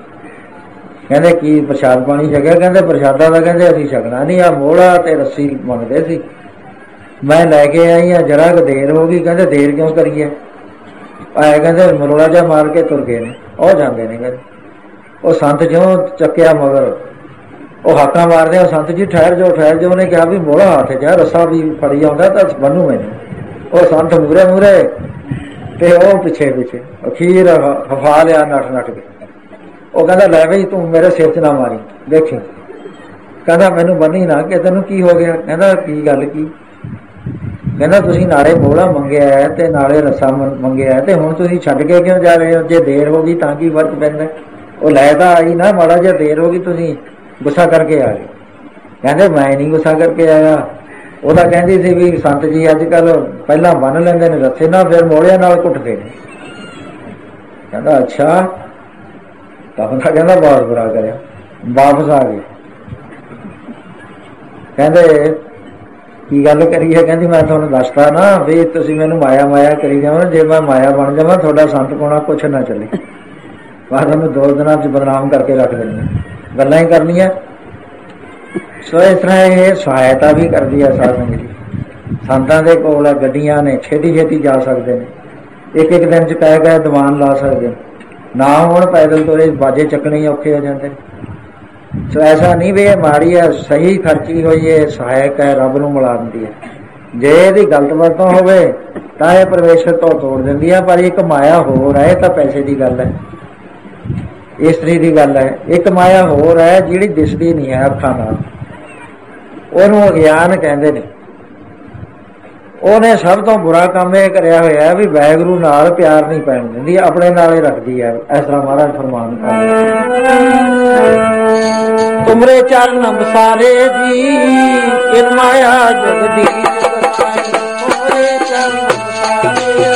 ਕਹਿੰਦੇ ਕੀ ਪ੍ਰਸ਼ਾਦ ਪਾਣੀ ਛਕਿਆ? ਕਹਿੰਦੇ ਪ੍ਰਸ਼ਾਦਾ ਦਾ ਕਹਿੰਦੇ ਅਸੀਂ ਛਕਣਾ ਨਹੀਂ, ਆ ਮੋਹਲਾ ਤੇ ਰੱਸੀ ਮੰਗਦੇ ਸੀ, ਮੈਂ ਲੈ ਕੇ ਆਈ ਆ, ਜਰਾ ਕੁ ਦੇਰ ਹੋ ਗਈ। ਕਹਿੰਦੇ ਦੇਰ ਕਿਉਂ ਕਰੀਏ? ਆਏ ਕਹਿੰਦੇ ਮਰੋੜਾ ਜਿਹਾ ਮਾਰ ਕੇ ਤੁਰ ਗਏ ਨੇ, ਉਹ ਜਾਂਦੇ ਨੇ। ਕਹਿੰਦੇ ਉਹ ਸੰਤ ਜਿਉਂ ਚੱਕਿਆ ਮਗਰ ਉਹ ਹਾਕਾਂ ਮਾਰਦੇ ਆ, ਸੰਤ ਜੀ ਠਹਿਰ ਜਾਓ ਠਹਿਰ ਜਾਓ। ਉਹਨੇ ਕਿਹਾ ਵੀ ਮੋਹਲਾ ਹੱਥ ਜਾ, ਰੱਸਾ ਵੀ ਫੜੀ ਆਉਂਦਾ ਤਾਂ ਬੰਨੂ ਮੈਨੂੰ। ਉਹ ਸੰਤ ਮੂਹਰੇ ਮੂਹਰੇ ਤੇ ਉਹ ਪਿੱਛੇ ਪਿੱਛੇ, ਅਖੀਰ ਹਫਾ ਲਿਆ ਨੱਠ ਨੱਠ ਕੇ। ਉਹ ਕਹਿੰਦਾ ਲੈ ਬਈ ਤੂੰ ਮੇਰੇ ਸਿਰ 'ਚ ਨਾ ਮਾਰੀ, ਦੇਖੀ। ਕਹਿੰਦਾ ਮੈਨੂੰ ਬੰਨੀ ਨਾ, ਕਿ ਤੈਨੂੰ ਕੀ ਹੋ ਗਿਆ? ਕਹਿੰਦਾ ਕੀ ਗੱਲ ਕੀ? ਕਹਿੰਦਾ ਤੁਸੀਂ ਨਾਲੇ ਮੋਹਲਾ ਮੰਗਿਆ ਹੈ ਤੇ ਨਾਲੇ ਰੱਸਾ ਮੰਗਿਆ ਹੈ, ਤੇ ਹੁਣ ਤੁਸੀਂ ਛੱਡ ਕੇ ਕਿਉਂ ਜਾ ਰਹੇ ਹੋ? ਜੇ ਦੇਰ ਹੋ ਗਈ ਤਾਂ ਕੀ ਫਰਕ ਪੈਂਦਾ? ਉਹ ਲੈ ਤਾਂ ਆਈ ਨਾ, ਮਾੜਾ ਜਿਹਾ ਦੇਰ ਹੋ ਗਈ ਤੁਸੀਂ ਗੁੱਸਾ ਕਰਕੇ ਆ ਗਏ। ਕਹਿੰਦੇ ਮੈਂ ਨਹੀਂ ਗੁੱਸਾ ਕਰਕੇ ਆਇਆ, ਉਹ ਤਾਂ ਕਹਿੰਦੀ ਸੀ ਵੀ ਸੰਤ ਜੀ ਅੱਜ ਕੱਲ ਪਹਿਲਾਂ ਬੰਨ ਲੈਂਦੇ ਨੇ ਰੱਸੇ ਨਾਲ, ਫਿਰ ਮੋਹਲਿਆਂ ਨਾਲ ਕੁੱਟਦੇ ਨੇ। ਕਹਿੰਦਾ ਅੱਛਾ, ਤਾਂ ਬੰਦਾ ਕਹਿੰਦਾ ਬਹੁਤ ਬੁਰਾ ਕਰਿਆ, ਵਾਪਸ ਆ ਗਏ। ਕਹਿੰਦੇ ਕੀ ਗੱਲ ਕਰੀਏ? ਕਹਿੰਦੀ ਮੈਂ ਤੁਹਾਨੂੰ ਦੱਸਦਾ ਨਾ ਵੀ ਤੁਸੀਂ ਮੈਨੂੰ ਮਾਇਆ ਮਾਇਆ ਕਰੀ ਜਾਓ, ਜੇ ਮੈਂ ਮਾਇਆ ਬਣ ਜਾਵਾਂ ਤੁਹਾਡਾ ਸੰਤ ਕੋਣਾ ਕੁਛ ਨਾ ਚੱਲੇ, ਮੈਂ ਤੁਹਾਨੂੰ ਦੋ ਦਿਨਾਂ 'ਚ ਬਦਨਾਮ ਕਰਕੇ ਰੱਖ ਦੇਣੀ, ਗੱਲਾਂ ਹੀ ਕਰਨੀਆਂ। ਸੋ ਇਸ ਤਰ੍ਹਾਂ ਇਹ ਸਹਾਇਤਾ ਵੀ ਕਰਦੀ ਹੈ ਸਾਧਨ ਦੀ। ਸੰਤਾਂ ਦੇ ਕੋਲ ਗੱਡੀਆਂ ਨੇ, ਛੇਤੀ ਛੇਤੀ ਜਾ ਸਕਦੇ ਨੇ, ਇੱਕ ਇੱਕ ਦਿਨ 'ਚ ਕਹਿ ਕਹਿ ਦੀਵਾਨ ਲਾ ਸਕਦੇ ਨਾ, ਹੁਣ ਪੈਦਲ ਤੋਰੇ ਬਾਜੇ ਚੱਕਣੇ ਹੀ ਔਖੇ ਹੋ ਜਾਂਦੇ। ਸੋ ਐਸਾ ਨਹੀਂ ਵੀ ਇਹ ਮਾੜੀ ਹੈ, ਸਹੀ ਖਰਚੀ ਹੋਈ ਹੈ, ਸਹਾਇਕ ਹੈ, ਰੱਬ ਨੂੰ ਮਿਲਾ ਦਿੰਦੀ ਹੈ। ਜੇ ਇਹਦੀ ਗਲਤ ਵਰਤੋਂ ਹੋਵੇ ਤਾਂ ਇਹ ਪਰਮੇਸ਼ਰ ਤੋਂ ਤੋੜ ਦਿੰਦੀ ਹੈ। ਪਰ ਇੱਕ ਮਾਇਆ ਹੋਰ ਹੈ, ਤਾਂ ਪੈਸੇ ਦੀ ਗੱਲ ਹੈ, ਇਸਤਰੀ ਦੀ ਗੱਲ ਹੈ। ਇੱਕ ਮਾਇਆ ਹੋਰ ਹੈ ਜਿਹੜੀ ਦਿਸਦੀ ਨਹੀਂ ਹੈ ਅੱਖਾਂ ਨਾਲ, ਉਹਨੂੰ ਅਗਿਆਨ ਕਹਿੰਦੇ ਨੇ। ਉਹਨੇ ਸਭ ਤੋਂ ਬੁਰਾ ਕੰਮ ਇਹ ਕਰਿਆ ਹੋਇਆ ਵੀ ਵਾਹਿਗੁਰੂ ਨਾਲ ਪਿਆਰ ਨਹੀਂ ਪੈਣ ਦਿੰਦੀ, ਆਪਣੇ ਨਾਲ ਹੀ ਰੱਖਦੀ ਹੈ। ਇਸ ਤਰ੍ਹਾਂ ਮਹਾਰਾਜ ਫਰਮਾਨ ਕਰਦੇ ਤੁਮਰੇ ਚਰਨ ਮਸਾਰੇ ਜੀ, ਇਨ ਮਾਇਆ ਜਗਦੀ ਤੁਮਰੇ ਚਰਨ ਮਸਾਰੇ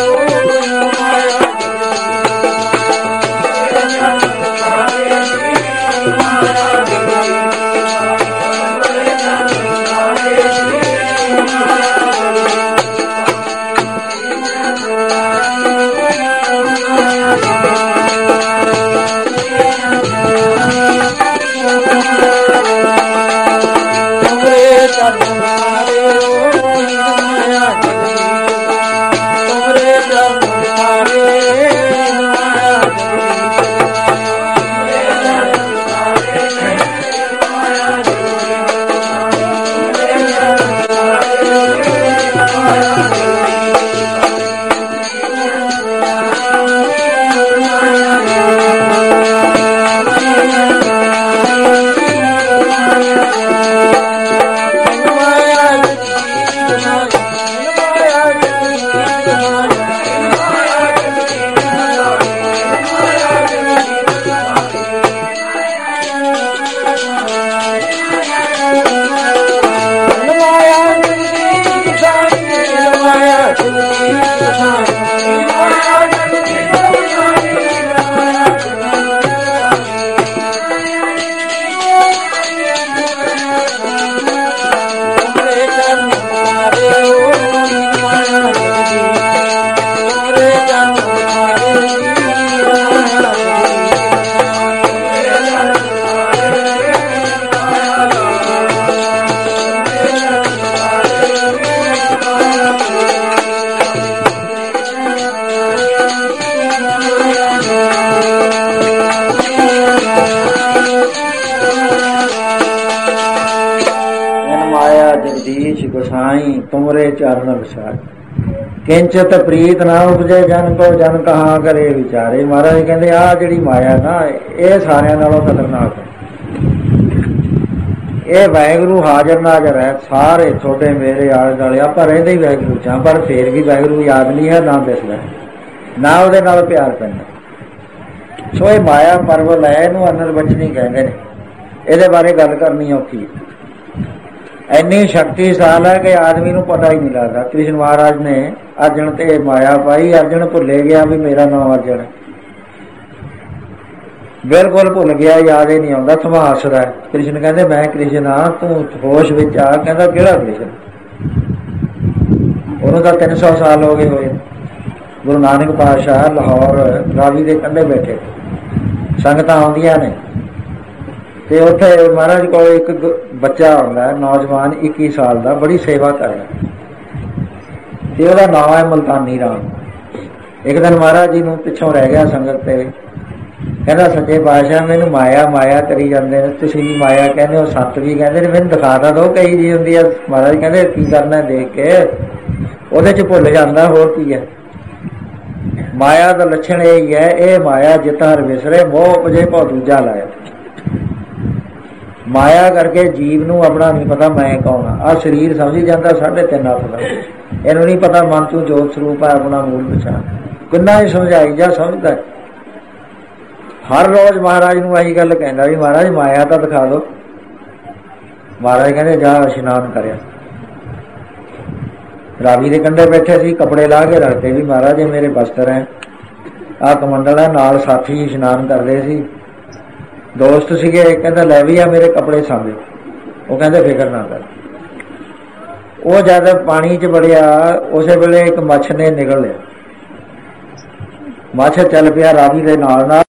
Oh गोसाई तुमरे चरण विचार किंचित प्रीत ना उपजे जन को जन कहाँ करे विचारे। महाराज कहते आ जिहड़ी माया ना ये सारियां नालों खतरनाक है। ये वाहिगुरु हाजर नाजर है सारे छोटे मेरे आले दुआले आपां रहिंदे ही वाहिगुरु च पर फिर भी वाहिगुरु याद नहीं है ना दिसदा ना उहदे नाल प्यार पैंदा। सो ये माया परवल है इहनूं अनर बचनी कहंदे ने। इहदे बारे गल करनी औखी है। इन्नी शक्तिशाल है कि आदमी नूं पता ही नहीं लगता। कृष्ण महाराज ने अर्जन ते माया पाई, अर्जन भुले गया भी मेरा नाम अर्जन है, बिल्कुल भुल गया, याद ही नहीं आता। समा हसदा है। कृष्ण कहते मैं कृष्ण हाँ तू होश विच आ। कहता किहड़ा कृष्ण? उन्होंने तो तीन सौ साल हो गए हुए। गुरु नानक पातशाह लाहौर रावी के कंढे बैठे, संगत आउंदियां ने ते उत्थे महाराज को एक बच्चा आउंदा है नौजवान इक्की साल का, बड़ी सेवा करदा ते ओहदा नाम है मुल्तानी राम। एक दिन महाराज जी नूं पिछों रह गया संगत ते, कहना सच्चे पातशाह मैनू माया माया करी जाते हैं, तुसीं भी माया कहते हो, सत्त भी कहते हैं, मैनू दिखा दो कई जी होंदी है। महाराज कहते की करना देख के, ਉਹਦੇ च भुल जाता होर की है। माया का लक्षण यही है, ये माया जित हर विसरे मोह उपजे भौ दूजा लाया। माया करके जीव नूं अपना नहीं पता मैं कौन हाँ। आ शरीर समझी जाता साढ़े तीन हफ्त का, इनू नहीं पता मन तू जोत स्वरूप है अपना मूल पछाण। किन्ना ही समझाई जा समझदा है। हर रोज महाराज नूं यही गल कहंदा भी महाराज माया तो दिखा दो। महाराज कहते जा इशनान करिया। रावी के कंढे बैठे सी, कपड़े ला के रखते भी महाराज ये मेरे वस्त्र हैं, आ कमंडल है, नाल साथी इशनान करते सी, दोस्त सीगे। कहता लै भी आ मेरे कपड़े सांभे। वो कहते फिक्र ना कर। वो जब पानी च बड़िया उस वेले एक मच्छ ने निकल लिया। मच्छ चल पिया रावी के नाल नाल।